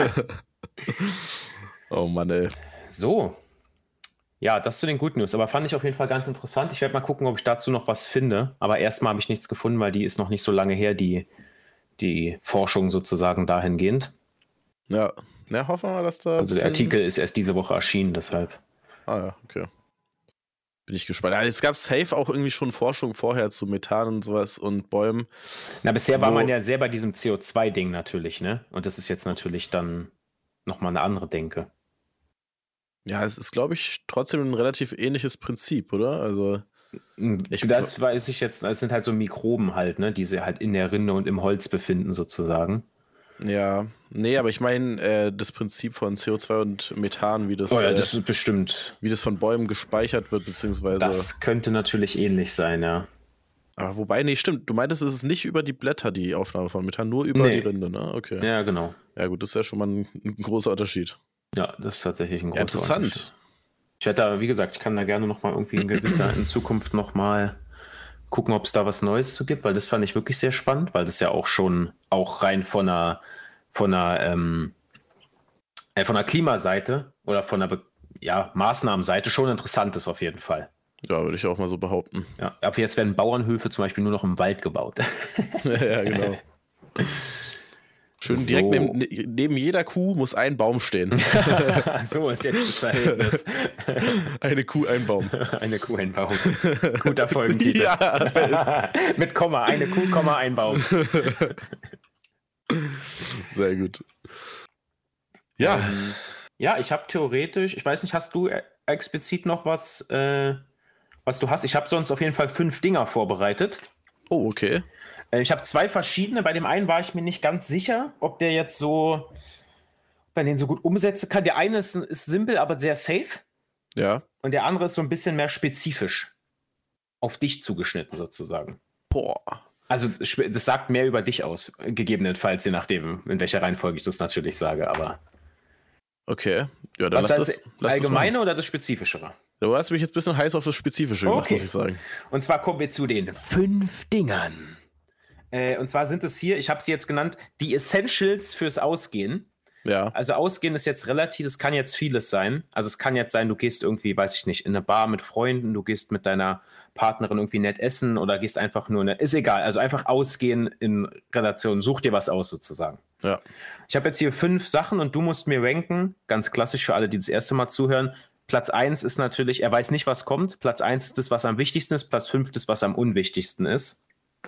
Oh Mann, ey. So. Ja, das zu den Good News. Aber fand ich auf jeden Fall ganz interessant. Ich werde mal gucken, ob ich dazu noch was finde. Aber erstmal habe ich nichts gefunden, weil die ist noch nicht so lange her, die Forschung sozusagen dahingehend. Ja, hoffen wir mal, dass da. Also der Artikel ist erst diese Woche erschienen, deshalb. Ah ja, okay. Bin ich gespannt. Also es gab safe auch irgendwie schon Forschung vorher zu Methan und sowas und Bäumen. Na, bisher war man ja sehr bei diesem CO2-Ding natürlich, ne? Und das ist jetzt natürlich dann nochmal eine andere Denke. Ja, es ist, glaube ich, trotzdem ein relativ ähnliches Prinzip, oder? Also. Das weiß ich jetzt, es sind halt so Mikroben halt, ne, die sich halt in der Rinde und im Holz befinden, sozusagen. Ja, nee, aber ich meine das Prinzip von CO2 und Methan, wie das, das ist bestimmt, wie das von Bäumen gespeichert wird, beziehungsweise. Das könnte natürlich ähnlich sein, ja. Aber wobei, nee, stimmt. Du meintest, es ist nicht über die Blätter die Aufnahme von Methan, nur über die Rinde, ne? Okay. Ja, genau. Ja, gut, das ist ja schon mal ein großer Unterschied. Ja, das ist tatsächlich ein großer Interessant. Unterschied. Ich werde da, wie gesagt, ich kann da gerne nochmal irgendwie in Zukunft nochmal gucken, ob es da was Neues zu gibt, weil das fand ich wirklich sehr spannend, weil das ja auch schon rein von einer Klimaseite oder von einer Maßnahmenseite schon interessant ist auf jeden Fall. Ja, würde ich auch mal so behaupten. Ja, ab jetzt werden Bauernhöfe zum Beispiel nur noch im Wald gebaut. Ja, genau. Schön so. Direkt neben jeder Kuh muss ein Baum stehen. So ist jetzt das Verhältnis. Eine Kuh, ein Baum. Eine Kuh, ein Baum. Guter Folgentitel. Ja, mit Komma, eine Kuh, Komma, ein Baum. Sehr gut. Ja. Ja, ich habe theoretisch, ich weiß nicht, hast du explizit noch was du hast? Ich habe sonst auf jeden Fall 5 Dinger vorbereitet. Oh, okay. Ich habe 2 verschiedene. Bei dem einen war ich mir nicht ganz sicher, ob der jetzt ob man den so gut umsetzen kann. Der eine ist simpel, aber sehr safe. Ja. Und der andere ist so ein bisschen mehr spezifisch. Auf dich zugeschnitten sozusagen. Boah. Also das sagt mehr über dich aus, gegebenenfalls, je nachdem, in welcher Reihenfolge ich das natürlich sage, aber. Okay. Ja, dann was heißt das Allgemeine oder das Spezifischere? Du hast mich jetzt ein bisschen heiß auf das Spezifische gemacht, muss ich sagen. Und zwar kommen wir zu den 5 Dingern. Und zwar sind es hier, ich habe sie jetzt genannt, die Essentials fürs Ausgehen. Ja. Also Ausgehen ist jetzt relativ, es kann jetzt vieles sein. Also es kann jetzt sein, du gehst irgendwie, weiß ich nicht, in eine Bar mit Freunden, du gehst mit deiner Partnerin irgendwie nett essen oder gehst einfach nur, ist egal. Also einfach ausgehen in Relation, such dir was aus sozusagen. Ja. Ich habe jetzt hier 5 Sachen und du musst mir ranken, ganz klassisch für alle, die das erste Mal zuhören. Platz 1 ist natürlich, er weiß nicht, was kommt. Platz 1 ist das, was am wichtigsten ist. Platz 5 das, was am unwichtigsten ist.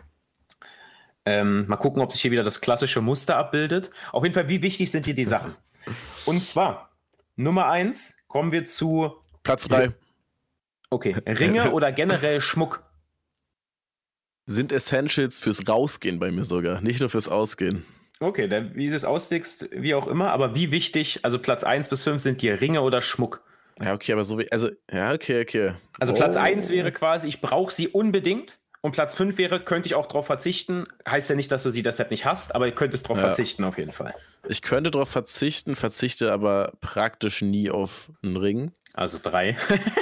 Mal gucken, ob sich hier wieder das klassische Muster abbildet. Auf jeden Fall, wie wichtig sind dir die Sachen? Und zwar, Nummer 1, kommen wir zu Platz 3. Okay, Ringe oder generell Schmuck? Sind Essentials fürs Rausgehen bei mir sogar, nicht nur fürs Ausgehen. Okay, wie du es auslegst, wie auch immer, aber wie wichtig, also Platz 1 bis 5 sind dir Ringe oder Schmuck? Ja, okay, aber so wie, okay. Also Platz 1 wäre quasi, ich brauche sie unbedingt. Und Platz 5 wäre, könnte ich auch drauf verzichten. Heißt ja nicht, dass du sie deshalb nicht hast, aber ihr könntest drauf verzichten auf jeden Fall. Ich könnte drauf verzichten, verzichte aber praktisch nie auf einen Ring. Also 3.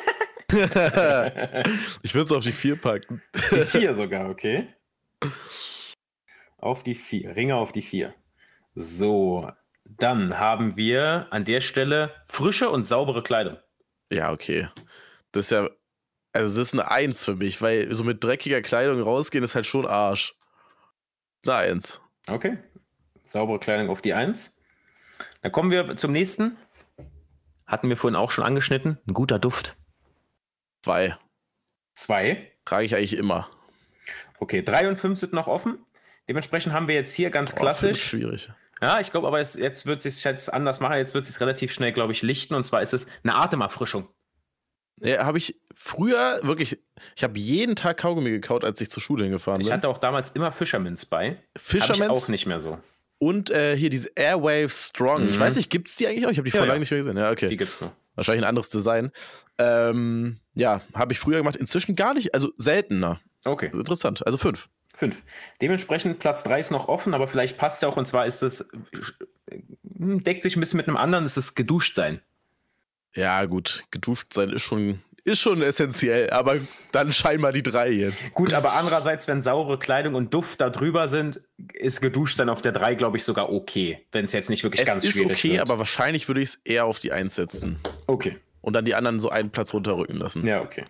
Ich würde es auf die 4 packen. Die 4 sogar, okay. Auf die 4, Ringe auf die 4. So, dann haben wir an der Stelle frische und saubere Kleidung. Ja, okay. Das ist ja Also es ist eine 1 für mich, weil so mit dreckiger Kleidung rausgehen ist halt schon Arsch. Eine 1. Okay. Saubere Kleidung auf die 1. Dann kommen wir zum nächsten. Hatten wir vorhin auch schon angeschnitten. Ein guter Duft. 2. 2. Trage ich eigentlich immer. Okay, 3 und 5 sind noch offen. Dementsprechend haben wir jetzt hier ganz klassisch. Schwierig. Ja, ich glaube, aber jetzt wird es sich anders machen. Jetzt wird es sich relativ schnell, glaube ich, lichten. Und zwar ist es eine Atemerfrischung. Ja, habe ich früher wirklich, ich habe jeden Tag Kaugummi gekaut, als ich zur Schule hingefahren bin. Ich hatte auch damals immer Fischerminz bei. Fischerminz. Habe ich auch nicht mehr so. Und hier diese Airwave Strong. Ich weiß nicht, gibt es die eigentlich auch? Ich habe die vor lange nicht mehr gesehen. Ja, okay. Die gibt's noch. Wahrscheinlich ein anderes Design. Ja, habe ich früher gemacht. Inzwischen gar nicht, also seltener. Okay. Also interessant. Also 5. 5. Dementsprechend Platz 3 ist noch offen, aber vielleicht passt ja auch. Und zwar ist es, deckt sich ein bisschen mit einem anderen, ist es geduscht sein. Ja, gut. Geduscht sein ist schon essentiell, aber dann scheinbar die 3 jetzt. Gut, aber andererseits, wenn saubere Kleidung und Duft da drüber sind, ist geduscht sein auf der 3, glaube ich, sogar okay. Wenn es jetzt nicht wirklich ganz schwierig wird. Es ist okay, aber wahrscheinlich würde ich es eher auf die 1 setzen. Okay. Und dann die anderen so einen Platz runterrücken lassen. Ja, okay.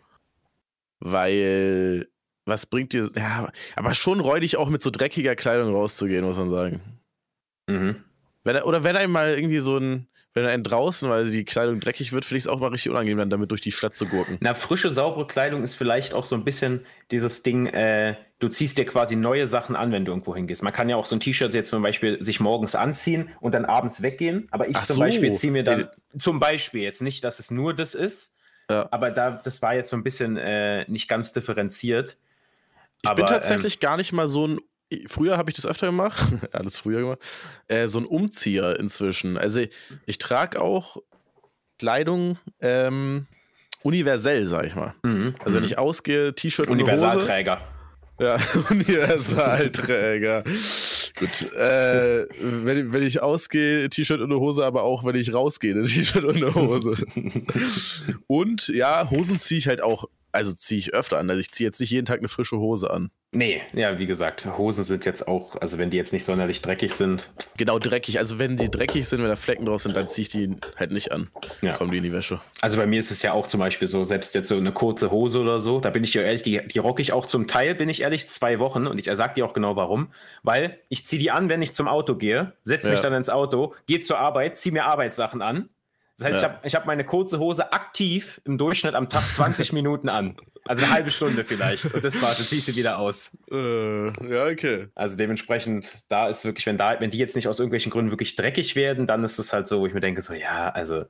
Weil, was bringt dir, ja, aber schon räudig auch mit so dreckiger Kleidung rauszugehen, muss man sagen. Mhm. Wenn einem mal irgendwie wenn einen draußen, weil die Kleidung dreckig wird, finde ich es auch mal richtig unangenehm, dann damit durch die Stadt zu gurken. Na, frische, saubere Kleidung ist vielleicht auch so ein bisschen dieses Ding, du ziehst dir quasi neue Sachen an, wenn du irgendwo hingehst. Man kann ja auch so ein T-Shirt jetzt zum Beispiel sich morgens anziehen und dann abends weggehen. Aber ich zum Beispiel ziehe mir dann, zum Beispiel jetzt nicht, dass es nur das ist, aber das war jetzt so ein bisschen nicht ganz differenziert. Ich bin tatsächlich gar nicht mal so ein, früher habe ich das öfter gemacht, alles früher gemacht, so ein Umzieher inzwischen. Also ich trage auch Kleidung universell, sag ich mal. Also wenn ich ausgehe, T-Shirt und Hose. Universalträger. Ja, Universalträger. Gut. Wenn ich ausgehe, T-Shirt und eine Hose, aber auch wenn ich rausgehe, ein T-Shirt und eine Hose. Und ja, Hosen ziehe ich halt auch, also ziehe ich öfter an. Also ich ziehe jetzt nicht jeden Tag eine frische Hose an. Nee, ja, wie gesagt, Hosen sind jetzt auch, also wenn die jetzt nicht sonderlich dreckig sind. Genau, dreckig. Also wenn die dreckig sind, wenn da Flecken drauf sind, dann ziehe ich die halt nicht an. Ja. Kommen die in die Wäsche. Also bei mir ist es ja auch zum Beispiel so, selbst jetzt so eine kurze Hose oder so, da bin ich ja ehrlich, die rocke ich auch zum Teil, bin ich ehrlich, 2 Wochen und ich sag dir auch genau warum, weil ich ziehe die an, wenn ich zum Auto gehe, setze mich dann ins Auto, gehe zur Arbeit, ziehe mir Arbeitssachen an. Das heißt, ich hab meine kurze Hose aktiv im Durchschnitt am Tag 20 Minuten an. Also eine halbe Stunde vielleicht. Und das war's, dann zieh ich sie wieder aus. Ja, okay. Also dementsprechend, da ist wirklich, wenn die jetzt nicht aus irgendwelchen Gründen wirklich dreckig werden, dann ist es halt so, wo ich mir denke, so ja, also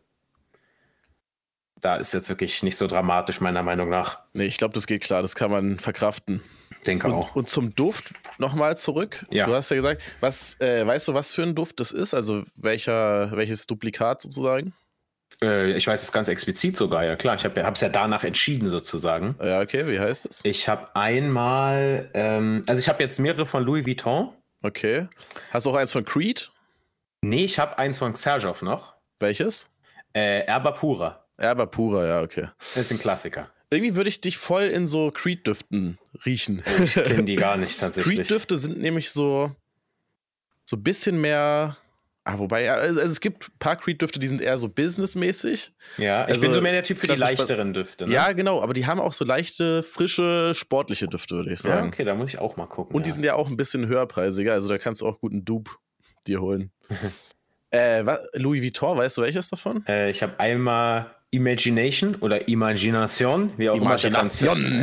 da ist jetzt wirklich nicht so dramatisch, meiner Meinung nach. Nee, ich glaube, das geht klar, das kann man verkraften. Denke auch. Und zum Duft nochmal zurück. Ja. Du hast ja gesagt, weißt du, was für ein Duft das ist? Also welches Duplikat sozusagen? Ich weiß es ganz explizit sogar, ja klar. Ich habe es ja danach entschieden sozusagen. Ja, okay, wie heißt es? Ich habe einmal, also ich habe jetzt mehrere von Louis Vuitton. Okay. Hast du auch eins von Creed? Nee, ich habe eins von Xerjoff noch. Welches? Erba Pura. Erba Pura, ja, okay. Das ist ein Klassiker. Irgendwie würde ich dich voll in so Creed-Düften riechen. Ich kenne die gar nicht tatsächlich. Creed-Düfte sind nämlich so ein bisschen mehr. Wobei, also es gibt ein paar Creed-Düfte, die sind eher so businessmäßig. Ja, ich bin so mehr der Typ für die leichteren Düfte. Ne? Ja, genau, aber die haben auch so leichte, frische, sportliche Düfte, würde ich sagen. Ja, okay, da muss ich auch mal gucken. Und die sind ja auch ein bisschen höherpreisiger, also da kannst du auch guten Dupe dir holen. Louis Vuitton, weißt du welches davon? Ich habe einmal Imagination oder Imagination, wie auch immer. Imagination.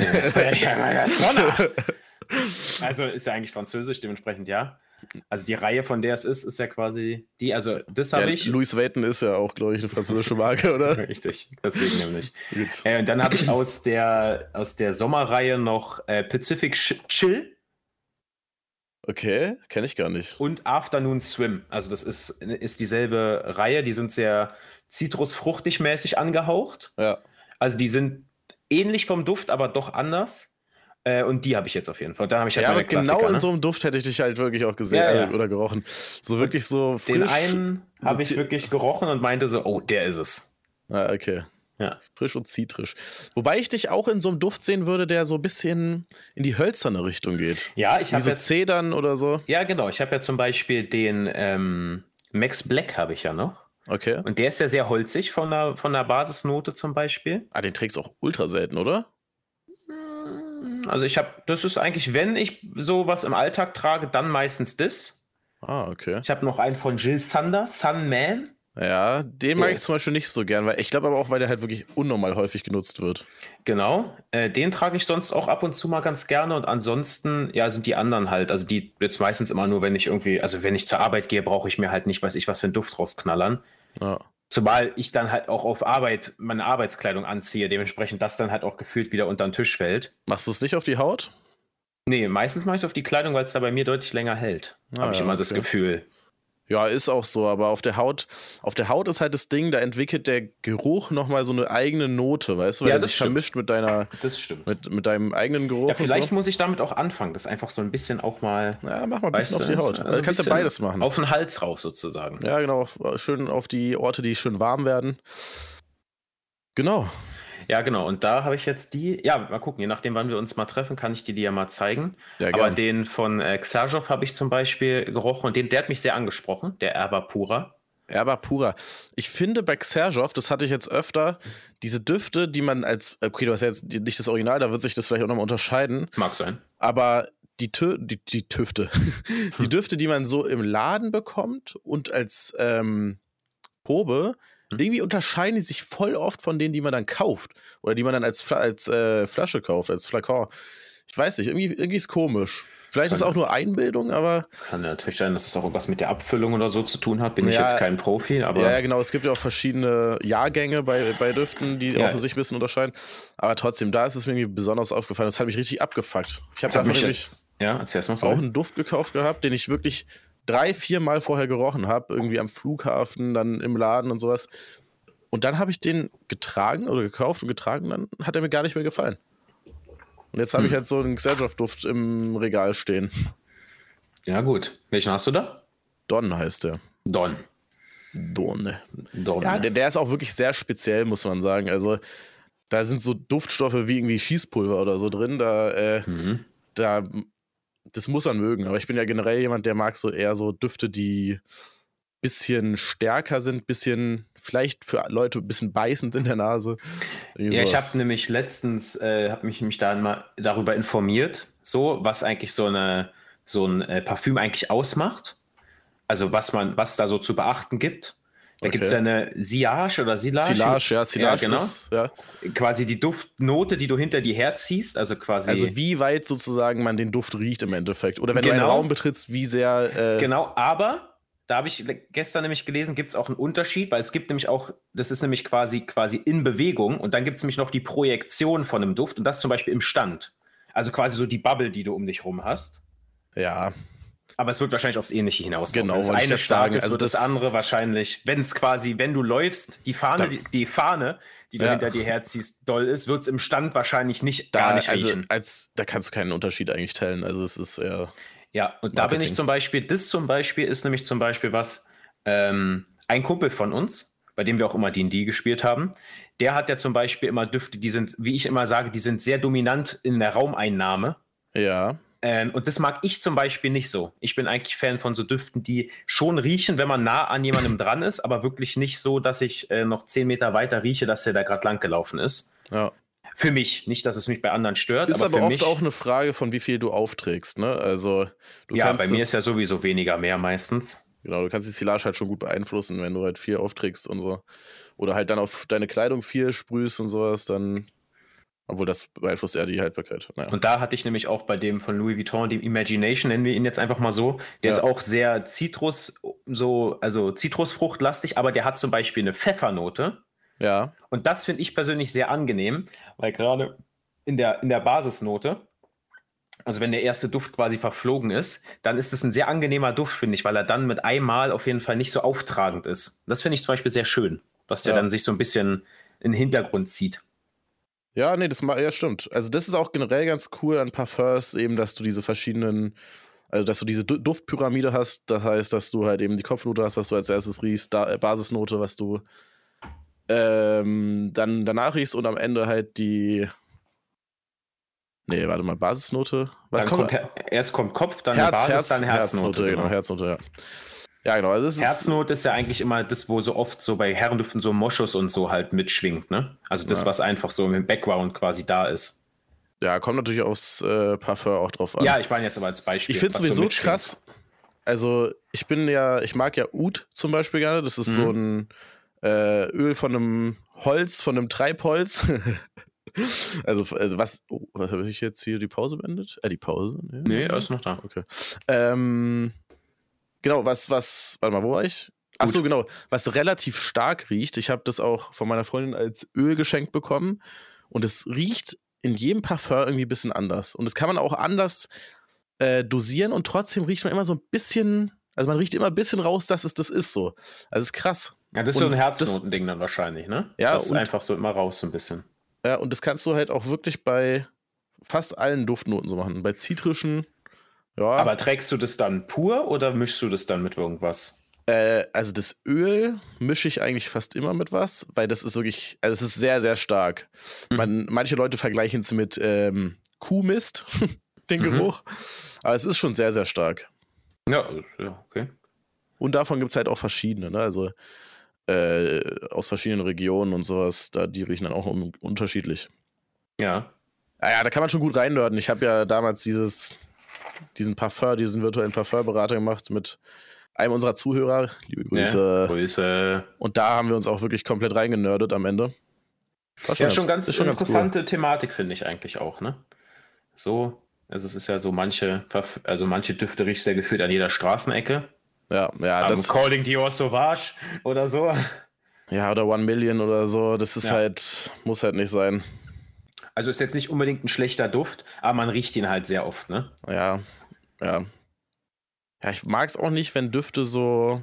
Also ist ja eigentlich französisch, dementsprechend ja. Also die Reihe, von der es ist ja quasi die, also das habe ich. Louis Vuitton ist ja auch, glaube ich, eine französische Marke, oder? Richtig, deswegen nämlich. Und dann habe ich aus der Sommerreihe noch Pacific Chill. Okay, kenne ich gar nicht. Und Afternoon Swim. Also das ist dieselbe Reihe, die sind sehr zitrusfruchtig mäßig angehaucht. Ja. Also die sind ähnlich vom Duft, aber doch anders. Und die habe ich jetzt auf jeden Fall. Da habe ich halt aber meine Klassiker, genau in so einem Duft hätte ich dich halt wirklich auch gesehen oder gerochen. So wirklich so frisch. Den einen habe ich wirklich gerochen und meinte so, oh, der ist es. Ah, okay. Ja. Frisch und zitrisch. Wobei ich dich auch in so einem Duft sehen würde, der so ein bisschen in die hölzerne Richtung geht. Ja, ich habe so Zedern oder so. Ja, genau. Ich habe ja zum Beispiel den Max Black habe ich ja noch. Okay. Und der ist ja sehr holzig von der Basisnote zum Beispiel. Den trägst du auch ultra selten, oder? Also das ist eigentlich, wenn ich sowas im Alltag trage, dann meistens das. Ah, okay. Ich habe noch einen von Jill Sander, Sunman. Ja, den mag ich zum Beispiel nicht so gern, weil ich glaube aber auch, weil der halt wirklich unnormal häufig genutzt wird. Genau, den trage ich sonst auch ab und zu mal ganz gerne und ansonsten, ja, sind die anderen halt, also die jetzt meistens immer nur, wenn ich zur Arbeit gehe, brauche ich mir halt nicht, weiß ich, was für einen Duft draufknallern. Ja. Zumal ich dann halt auch auf Arbeit meine Arbeitskleidung anziehe, dementsprechend das dann halt auch gefühlt wieder unter den Tisch fällt. Machst du es nicht auf die Haut? Nee, meistens mache ich es auf die Kleidung, weil es da bei mir deutlich länger hält. Habe ich immer das Gefühl. Ja, ist auch so, aber auf der Haut ist halt das Ding, da entwickelt der Geruch nochmal so eine eigene Note, weißt du? Weil Ja, er das sich stimmt. vermischt mit deiner, Das stimmt. mit deinem eigenen Geruch. Ja, vielleicht und muss ich damit auch anfangen, das einfach so ein bisschen auch mal. so. Ja, mach mal ein bisschen weißt auf du, die Haut. also Also kannst du beides machen. Auf den Hals rauf sozusagen. Ja, genau, schön auf die Orte, die schön warm werden. Genau. Ja, genau. Und da habe ich jetzt mal gucken, je nachdem, wann wir uns mal treffen, kann ich dir die ja mal zeigen. Ja, Aber gern. den von Xajov habe ich zum Beispiel gerochen und der hat mich sehr angesprochen, der Erba Pura. Erba Pura. Ich finde bei Xerjoff, das hatte ich jetzt öfter, diese Düfte, die man okay, du hast ja jetzt nicht das Original, da wird sich das vielleicht auch nochmal unterscheiden. Mag sein. Aber die Düfte, die Düfte, die man so im Laden bekommt und als Probe, irgendwie unterscheiden die sich voll oft von denen, die man dann kauft. Oder die man dann als Flasche kauft, als Flakon. Ich weiß nicht, irgendwie ist komisch. Vielleicht ist es auch nur Einbildung, aber. Kann natürlich sein, dass es auch irgendwas mit der Abfüllung oder so zu tun hat. Bin ich Ja, jetzt kein Profi, aber. Ja, genau. Es gibt ja auch verschiedene Jahrgänge bei Düften, die auch sich ein bisschen unterscheiden. Aber trotzdem, da ist es mir irgendwie besonders aufgefallen. Das hat mich richtig abgefuckt. Ich habe mich nämlich erzähl's mal so. auch einen Duft gekauft gehabt, den ich wirklich 3-4 Mal vorher gerochen habe. Irgendwie am Flughafen, dann im Laden und sowas. Und dann habe ich den gekauft und getragen, dann hat er mir gar nicht mehr gefallen. Und jetzt habe ich halt so einen Xerjoff-Duft im Regal stehen. Ja, gut. Welchen hast du da? Don heißt der. Don. Ja, der ist auch wirklich sehr speziell, muss man sagen. Also, da sind so Duftstoffe wie irgendwie Schießpulver oder so drin. Das muss man mögen. Aber ich bin ja generell jemand, der mag so eher so Düfte, die bisschen stärker sind, bisschen vielleicht für Leute ein bisschen beißend in der Nase. Ja, ich habe nämlich letztens mich da mal darüber informiert, so was eigentlich so ein Parfüm eigentlich ausmacht. Also was da so zu beachten gibt. Da gibt es ja eine Sillage oder Silage. Silage, ja, genau. Ist, ja. Quasi die Duftnote, die du hinter dir herziehst. Also quasi. Also wie weit sozusagen man den Duft riecht im Endeffekt. Oder wenn du einen Raum betrittst, wie sehr. Genau, aber da habe ich gestern nämlich gelesen, gibt es auch einen Unterschied, weil es gibt nämlich auch, das ist nämlich quasi in Bewegung und dann gibt es nämlich noch die Projektion von einem Duft und das zum Beispiel im Stand. Also quasi so die Bubble, die du um dich rum hast. Ja. Aber es wird wahrscheinlich aufs Ähnliche hinauslaufen. Genau, das eine stark ist, also das andere wahrscheinlich, wenn du läufst, die Fahne, die du hinter dir herziehst, doll ist, wird es im Stand wahrscheinlich gar nicht riechen. Da kannst du keinen Unterschied eigentlich tellen. Also es ist eher. Ja, und da bin ich zum Beispiel ist nämlich zum Beispiel was, ein Kumpel von uns, bei dem wir auch immer D&D gespielt haben, der hat ja zum Beispiel immer Düfte, die sind, wie ich immer sage, die sind sehr dominant in der Raumeinnahme. Ja. Und das mag ich zum Beispiel nicht so. Ich bin eigentlich Fan von so Düften, die schon riechen, wenn man nah an jemandem dran ist, aber wirklich nicht so, dass ich noch 10 Meter weiter rieche, dass der da gerade lang gelaufen ist. Ja. Für mich, nicht, dass es mich bei anderen stört. Ist aber für oft mich auch eine Frage von wie viel du aufträgst, ne? Also bei mir ist ja sowieso weniger mehr meistlich. Genau, du kannst die Silage halt schon gut beeinflussen, wenn du halt viel aufträgst und so. Oder halt dann auf deine Kleidung viel sprühst und sowas, dann. Obwohl das beeinflusst eher die Haltbarkeit. Naja. Und da hatte ich nämlich auch bei dem von Louis Vuitton, die Imagination, nennen wir ihn jetzt einfach mal so, der ist auch sehr Zitrusfruchtlastig, aber der hat zum Beispiel eine Pfeffernote. Ja. Und das finde ich persönlich sehr angenehm, weil gerade in der Basisnote, also wenn der erste Duft quasi verflogen ist, dann ist es ein sehr angenehmer Duft, finde ich, weil er dann mit einmal auf jeden Fall nicht so auftragend ist. Das finde ich zum Beispiel sehr schön, dass der dann sich so ein bisschen in den Hintergrund zieht. Ja, nee, das stimmt. Also das ist auch generell ganz cool an Parfums, eben, dass du diese verschiedenen, also dass du diese Duftpyramide hast. Das heißt, dass du halt eben die Kopfnote hast, was du als erstes riechst, Basisnote, was du dann danach riechst und am Ende halt die. Nee, warte mal, Basisnote. Erst kommt Kopf, dann Basis, dann Herznote. Genau, Herznote, ja. Ja, genau. Also Herznote ist ja eigentlich immer das, wo so oft so bei Herrendüften so Moschus und so halt mitschwingt, ne? Also das, was einfach so im Background quasi da ist. Ja, kommt natürlich aufs Parfum auch drauf an. Ja, ich meine jetzt aber als Beispiel. Ich finde es sowieso krass. Also, ich mag ja Oud zum Beispiel gerne. Das ist so ein Öl von einem Holz, von einem Treibholz. also was habe ich jetzt hier die Pause beendet? Die Pause? Nee, er ist noch da. Okay. Genau, warte mal, wo war ich? Achso, genau, was relativ stark riecht. Ich habe das auch von meiner Freundin als Öl geschenkt bekommen und es riecht in jedem Parfum irgendwie ein bisschen anders. Und das kann man auch anders dosieren und trotzdem riecht man immer so ein bisschen, also man riecht immer ein bisschen raus, dass es das ist so. Also es ist krass. Ja, das ist so ein Herznotending dann wahrscheinlich, ne? Ja. Das ist einfach so immer raus so ein bisschen. Ja, und das kannst du halt auch wirklich bei fast allen Duftnoten so machen. Bei zitrischen, ja. Aber trägst du das dann pur oder mischst du das dann mit irgendwas? Also das Öl mische ich eigentlich fast immer mit was, weil das ist wirklich, also es ist sehr, sehr stark. Manche Leute vergleichen es mit Kuhmist, den Geruch, aber es ist schon sehr, sehr stark. Ja, okay. Und davon gibt es halt auch verschiedene, ne? Also aus verschiedenen Regionen und sowas, die riechen dann auch unterschiedlich. Ja. Naja, da kann man schon gut reinnörden. Ich habe ja damals diesen virtuellen Parfumberater gemacht mit einem unserer Zuhörer. Liebe Grüße. Ja, Grüße. Und da haben wir uns auch wirklich komplett reingenördet am Ende. Ist schon ganz interessante cool. Thematik, finde ich eigentlich auch, ne? So, also es ist ja so manche Düfte riechst du ja gefühlt an jeder Straßenecke. Ja, das Calling Dior Sauvage oder so. Ja, oder 1 Million oder so. Das ist halt, muss halt nicht sein. Also ist jetzt nicht unbedingt ein schlechter Duft, aber man riecht ihn halt sehr oft, ne? Ja. Ja, ich mag es auch nicht, wenn Düfte so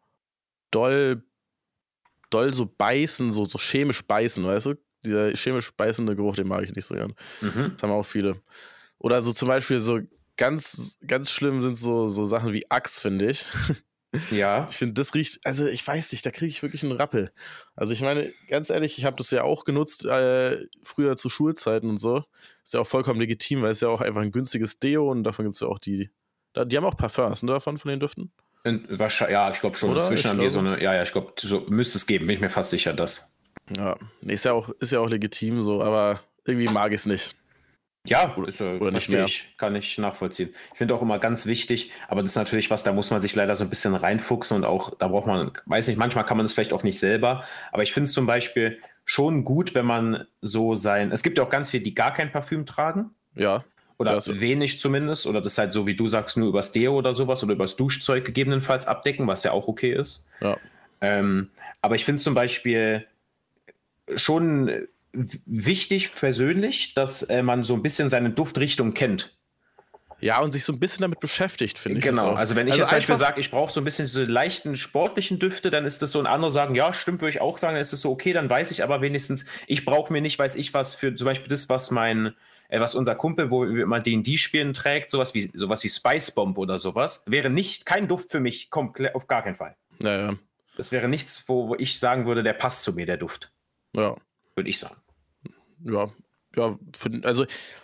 doll so beißen, so chemisch beißen, weißt du? Dieser chemisch beißende Geruch, den mag ich nicht so gern. Das haben auch viele. Oder so zum Beispiel so ganz, ganz schlimm sind so Sachen wie Axe, finde ich. Ja. Ich finde, das riecht, also ich weiß nicht, da kriege ich wirklich einen Rappel. Also ich meine, ganz ehrlich, ich habe das ja auch genutzt, früher zu Schulzeiten und so. Ist ja auch vollkommen legitim, weil es ja auch einfach ein günstiges Deo und davon gibt es ja auch die haben auch Parfums, ne, von den Düften? Ja, ich glaube schon. Oder? Inzwischen haben die so eine, ich glaube, so müsste es geben, bin ich mir fast sicher, das. Ja, nee, ist ja auch legitim so, aber irgendwie mag ich es nicht. Ja, verstehe ich, kann ich nachvollziehen. Ich finde auch immer ganz wichtig, aber das ist natürlich was, da muss man sich leider so ein bisschen reinfuchsen und auch, da braucht man, weiß nicht, manchmal kann man das vielleicht auch nicht selber, aber ich finde es zum Beispiel schon gut, wenn man es gibt ja auch ganz viele, die gar kein Parfüm tragen. Ja. Oder wenig zumindest, oder das halt so, wie du sagst, nur übers Deo oder sowas oder übers Duschzeug gegebenenfalls abdecken, was ja auch okay ist. Ja. Aber ich finde es zum Beispiel schon wichtig persönlich, dass man so ein bisschen seine Duftrichtung kennt. Ja, und sich so ein bisschen damit beschäftigt, finde ich. Genau, also wenn ich jetzt zum Beispiel sage, ich brauche so ein bisschen diese leichten sportlichen Düfte, dann ist das so, und andere sagen, ja, stimmt, würde ich auch sagen, dann ist das so, okay, dann weiß ich aber wenigstens, ich brauche mir nicht, weiß ich was, für zum Beispiel das, was unser Kumpel, wo wir immer D&D spielen, trägt, sowas wie Spice Bomb oder sowas, wäre kein Duft für mich komplett, auf gar keinen Fall. Ja. Das wäre nichts, wo ich sagen würde, der passt zu mir, der Duft. Ja. Würde ich sagen. Ja, also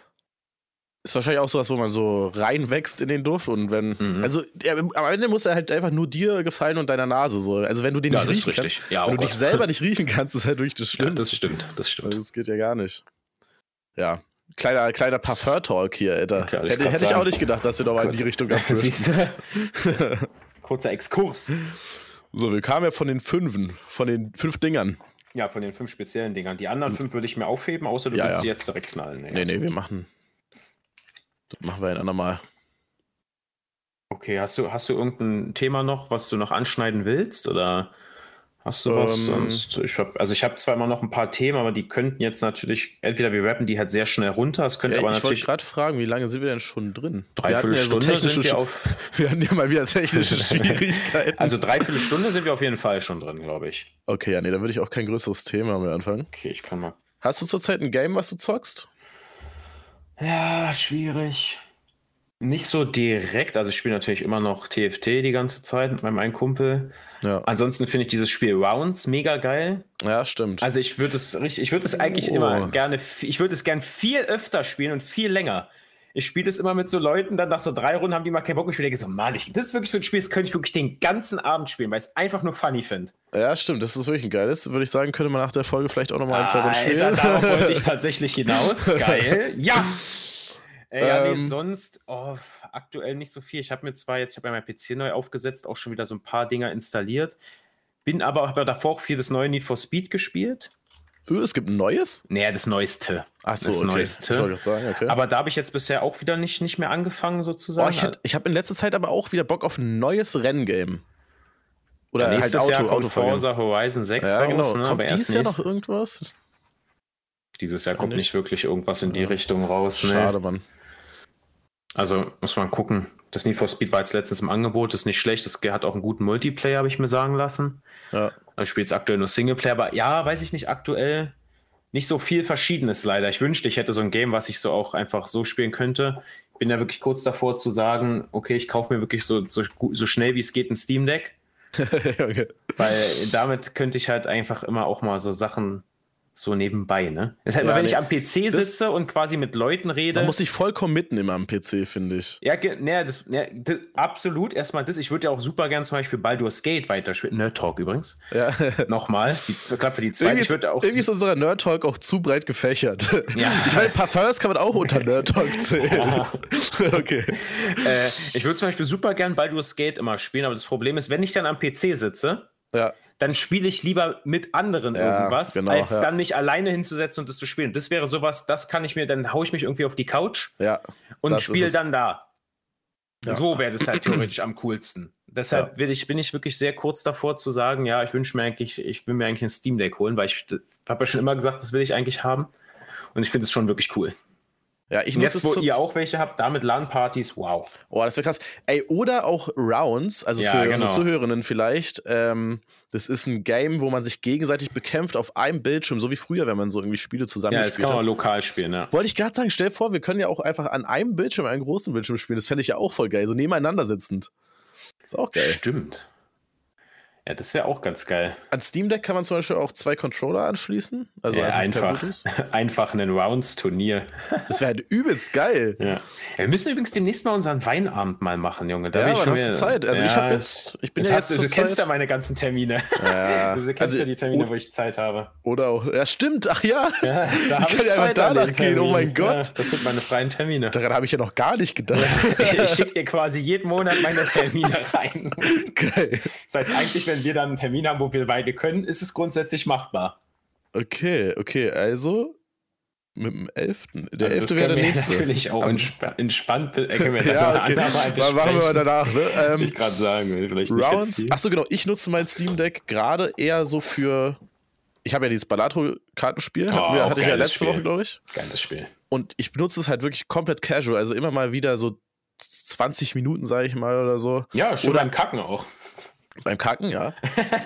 ist wahrscheinlich auch sowas, wo man so reinwächst in den Duft und wenn, also am Ende muss er halt einfach nur dir gefallen und deiner Nase so. Also wenn du den nicht riechen kannst, wenn du dich selber nicht riechen kannst, ist halt wirklich das Schlimmste. Ja, das stimmt. Also das geht ja gar nicht. Ja, kleiner Parfum-Talk hier, Alter. Klar, hätte ich auch nicht gedacht, dass wir doch mal in die Richtung abdriften. Siehst du? Kurzer Exkurs. So, wir kamen ja von den 5 Dingern. Ja, von den 5 speziellen Dingern. Die anderen 5 würde ich mir aufheben, außer du willst sie jetzt direkt knallen. Nee, wir machen. Das machen wir ein andermal. Okay, hast du irgendein Thema noch, was du noch anschneiden willst? Oder hast du was sonst? Ich habe zwar immer noch ein paar Themen, aber die könnten jetzt natürlich, entweder wir rappen die halt sehr schnell runter. Es könnte aber ich natürlich. Ich wollte gerade fragen, wie lange sind wir denn schon drin? Dreiviertel Stunde sind wir wir hatten ja mal wieder technische Schwierigkeiten. Also Dreiviertel Stunde sind wir auf jeden Fall schon drin, glaube ich. Okay, ja, nee, dann würde ich auch kein größeres Thema mehr anfangen. Okay, ich kann mal. Hast du zurzeit ein Game, was du zockst? Ja, schwierig. Nicht so direkt, also ich spiele natürlich immer noch TFT die ganze Zeit mit meinem einen Kumpel. Ja. Ansonsten finde ich dieses Spiel Rounds mega geil. Ja, stimmt. Also ich würde es eigentlich immer gerne, ich würde es gern viel öfter spielen und viel länger. ich spiele das immer mit so Leuten, dann nach so 3 Runden haben die mal keinen Bock. Ich denke so, Mann, das ist wirklich so ein Spiel, das könnte ich wirklich den ganzen Abend spielen, weil ich es einfach nur funny finde. Ja, stimmt, das ist wirklich ein geiles. Würde ich sagen, könnte man nach der Folge vielleicht auch nochmal ein, 2 Runden spielen. Darauf wollte ich tatsächlich hinaus. Geil. Ja! Nee, sonst aktuell nicht so viel. Ich habe ja mein PC neu aufgesetzt, auch schon wieder so ein paar Dinger installiert. Habe davor auch viel das neue Need for Speed gespielt. Es gibt ein neues? Naja, das Neueste. Ach so, das okay. Neueste. Ich wollte sagen, okay. Aber da habe ich jetzt bisher auch wieder nicht mehr angefangen, sozusagen. Ich habe in letzter Zeit aber auch wieder Bock auf ein neues Renngame. Oder nächstes halt Jahr kommt Forza Horizon 6 ja, raus. Genau. Ne? Kommt dieses Jahr noch irgendwas? Dieses Jahr kommt nicht wirklich irgendwas in die Richtung raus. Schade, Mann. Also muss man gucken. Das Need for Speed war jetzt letztens im Angebot, das ist nicht schlecht. Das hat auch einen guten Multiplayer, habe ich mir sagen lassen. Ja. Ich spiele jetzt aktuell nur Singleplayer, aber ja, weiß ich nicht, aktuell nicht so viel Verschiedenes leider. Ich wünschte, ich hätte so ein Game, was ich so auch einfach so spielen könnte. Ich bin ja wirklich kurz davor zu sagen, okay, ich kaufe mir wirklich so schnell wie es geht ein Steam Deck. Okay. Weil damit könnte ich halt einfach immer auch mal so Sachen so nebenbei, ne? Das ist halt immer, wenn ich am PC sitze und quasi mit Leuten rede. Man muss sich voll committen immer am PC, finde ich. Ja, absolut. Erstmal das. Ich würde ja auch super gern zum Beispiel Baldur's Gate weiterspielen. Nerd Talk übrigens. Ja. Nochmal. Gerade für die zweite. Irgendwie ist unser Nerd Talk auch zu breit gefächert. Ja, ich meine, Parfums kann man auch unter Nerd Talk zählen. Ja. Okay. Ich würde zum Beispiel super gern Baldur's Gate immer spielen, aber das Problem ist, wenn ich dann am PC sitze, dann spiele ich lieber mit anderen irgendwas, als dann mich alleine hinzusetzen und das zu spielen. Das wäre sowas, dann haue ich mich irgendwie auf die Couch und spiele dann da. Ja. So wäre das halt theoretisch am coolsten. Deshalb bin ich wirklich sehr kurz davor zu sagen, ja, ich will mir eigentlich ein Steam Deck holen, weil ich habe ja schon immer gesagt, das will ich eigentlich haben. Und ich finde es schon wirklich cool. Ja, jetzt, wo ihr auch welche habt, damit LAN-Partys, wow. Oh, das wäre krass. Ey, oder auch Rounds, also für unsere Zuhörerinnen vielleicht. Das ist ein Game, wo man sich gegenseitig bekämpft auf einem Bildschirm, so wie früher, wenn man so irgendwie Spiele zusammen spielt. Ja, das kann man lokal spielen, ja. Wollte ich gerade sagen, stell dir vor, wir können ja auch einfach an einem Bildschirm, einen großen Bildschirm spielen. Das fände ich ja auch voll geil, so nebeneinander sitzend. Ist auch geil. Stimmt. Ja, das wäre auch ganz geil. An Steam Deck kann man zum Beispiel auch 2 Controller anschließen. Also einfach ein Rounds-Turnier. Das wäre halt übelst geil. Ja. Wir müssen übrigens demnächst mal unseren Weinabend mal machen, Junge. Da bin ich schon hast du Zeit. Also du kennst ja meine ganzen Termine. Ja. Du kennst ja die Termine, wo ich Zeit habe. Oder auch, ja stimmt, ach ja. Da habe ich Zeit danach gehen, oh mein Gott. Ja, das sind meine freien Termine. Daran habe ich ja noch gar nicht gedacht. Ich schicke dir quasi jeden Monat meine Termine rein. Geil. Das heißt, eigentlich, wenn wir dann einen Termin haben, wo wir beide können, ist es grundsätzlich machbar. Okay, also mit dem 11. Der also 11. wäre der nächste. Natürlich auch entspannt. Können wir machen wir danach, ne? Wollte ich gerade sagen. Vielleicht Rounds. Achso, genau. Ich nutze mein Steam Deck gerade eher so für. Ich habe ja dieses Balatro-Kartenspiel. Hatte ich ja letzte Woche, glaube ich. Geiles Spiel. Und ich benutze es halt wirklich komplett casual. Also immer mal wieder so 20 Minuten, sage ich mal, oder so. Ja, schon beim Kacken auch. Beim Kacken, ja.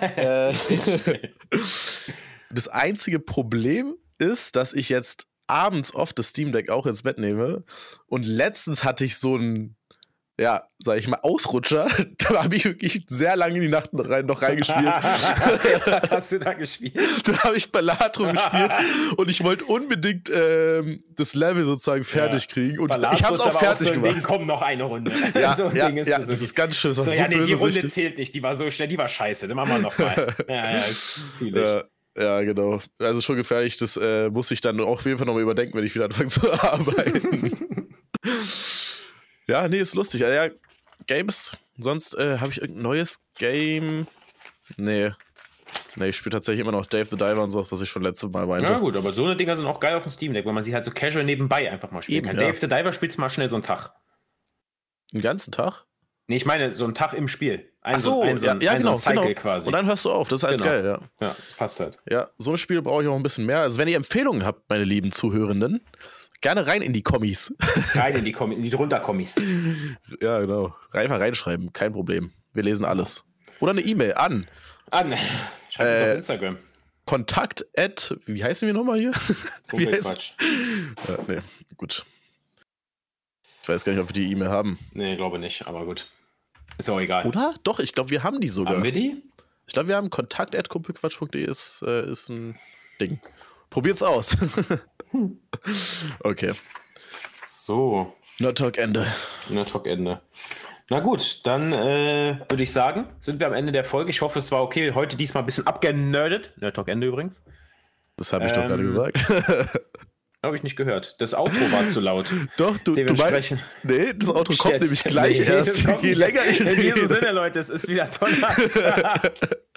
Das einzige Problem ist, dass ich jetzt abends oft das Steam Deck auch ins Bett nehme. Und letztens hatte ich so einen, sag ich mal, Ausrutscher. Da habe ich wirklich sehr lange in die Nacht noch reingespielt. Was hast du da gespielt? Da habe ich Balatro gespielt und ich wollte unbedingt das Level sozusagen fertig kriegen. Und Balatro ich habe es auch fertig gemacht. Ding, komm, noch eine Runde. So ein Ding ist das ist ganz schön. Die Runde zählt nicht, die war so schnell, die war scheiße. Dann machen wir nochmal. Fühl ich. Ja, genau. Also schon gefährlich. Das muss ich dann auch auf jeden Fall nochmal überdenken, wenn ich wieder anfange zu arbeiten. Ja, nee, ist lustig. Ja, Games. Sonst habe ich irgendein neues Game. Nee, ich spiele tatsächlich immer noch Dave the Diver und sowas, was ich schon letztes Mal meinte. Ja gut, aber so eine Dinger sind auch geil auf dem Steam Deck, weil man sie halt so casual nebenbei einfach mal spielen kann. Ja. Dave the Diver spielst mal schnell so einen Tag. Einen ganzen Tag? Nee, ich meine so einen Tag im Spiel. So ein Cycle quasi. Und dann hörst du auf, das ist halt geil, ja. Ja, das passt halt. Ja, so ein Spiel brauche ich auch ein bisschen mehr. Also wenn ihr Empfehlungen habt, meine lieben Zuhörenden, gerne rein in die Kommis. Rein in die Drunter-Kommis. Ja, genau. Einfach reinschreiben, kein Problem. Wir lesen alles. Oder eine E-Mail an. Schreibt uns auf Instagram. Kontakt@ wie heißen wir nochmal hier? Quatsch. Ja, nee, gut. Ich weiß gar nicht, ob wir die E-Mail haben. Nee, glaube nicht, aber gut. Ist auch egal. Oder? Doch, ich glaube, wir haben die sogar. Haben wir die? Ich glaube, wir haben kontakt@kumpelquatsch.de ist ein Ding. Probiert's aus. Okay. So. Nerd Talk Ende. Nerd Talk Ende. Na gut, dann würde ich sagen, sind wir am Ende der Folge. Ich hoffe, es war okay. Heute diesmal ein bisschen abgenerdet. Nerd Talk Ende übrigens. Das habe ich doch gerade gesagt. Habe ich nicht gehört. Das Outro war zu laut. Doch, du meinst, nee, das Outro kommt jetzt nämlich gleich erst. Je länger ich rede. In diesem Sinne, Leute, es ist wieder Donnerstag.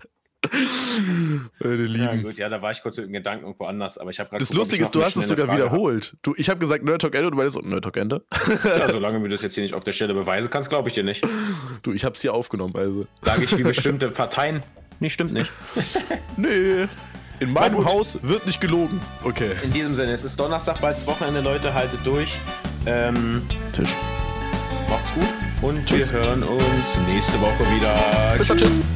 Meine Lieben. Ja gut, ja, da war ich kurz mit dem Gedanken irgendwo anders, aber ich habe gerade... Das Lustige ist, du hast es sogar wiederholt. Ich habe gesagt Nerd Talk Ende und du meinst Nerd Talk Ende. Ja, solange du das jetzt hier nicht auf der Stelle beweisen kannst, glaube ich dir nicht. Du, ich habe es hier aufgenommen, also. Sage ich wie bestimmte Parteien. Nee, stimmt nicht. Nee. In meinem Haus wird nicht gelogen. Okay. In diesem Sinne, es ist Donnerstag, bald Wochenende, Leute, haltet durch. Tisch. Macht's gut und Tschüss. Wir hören uns nächste Woche wieder. Bis dann, tschüss.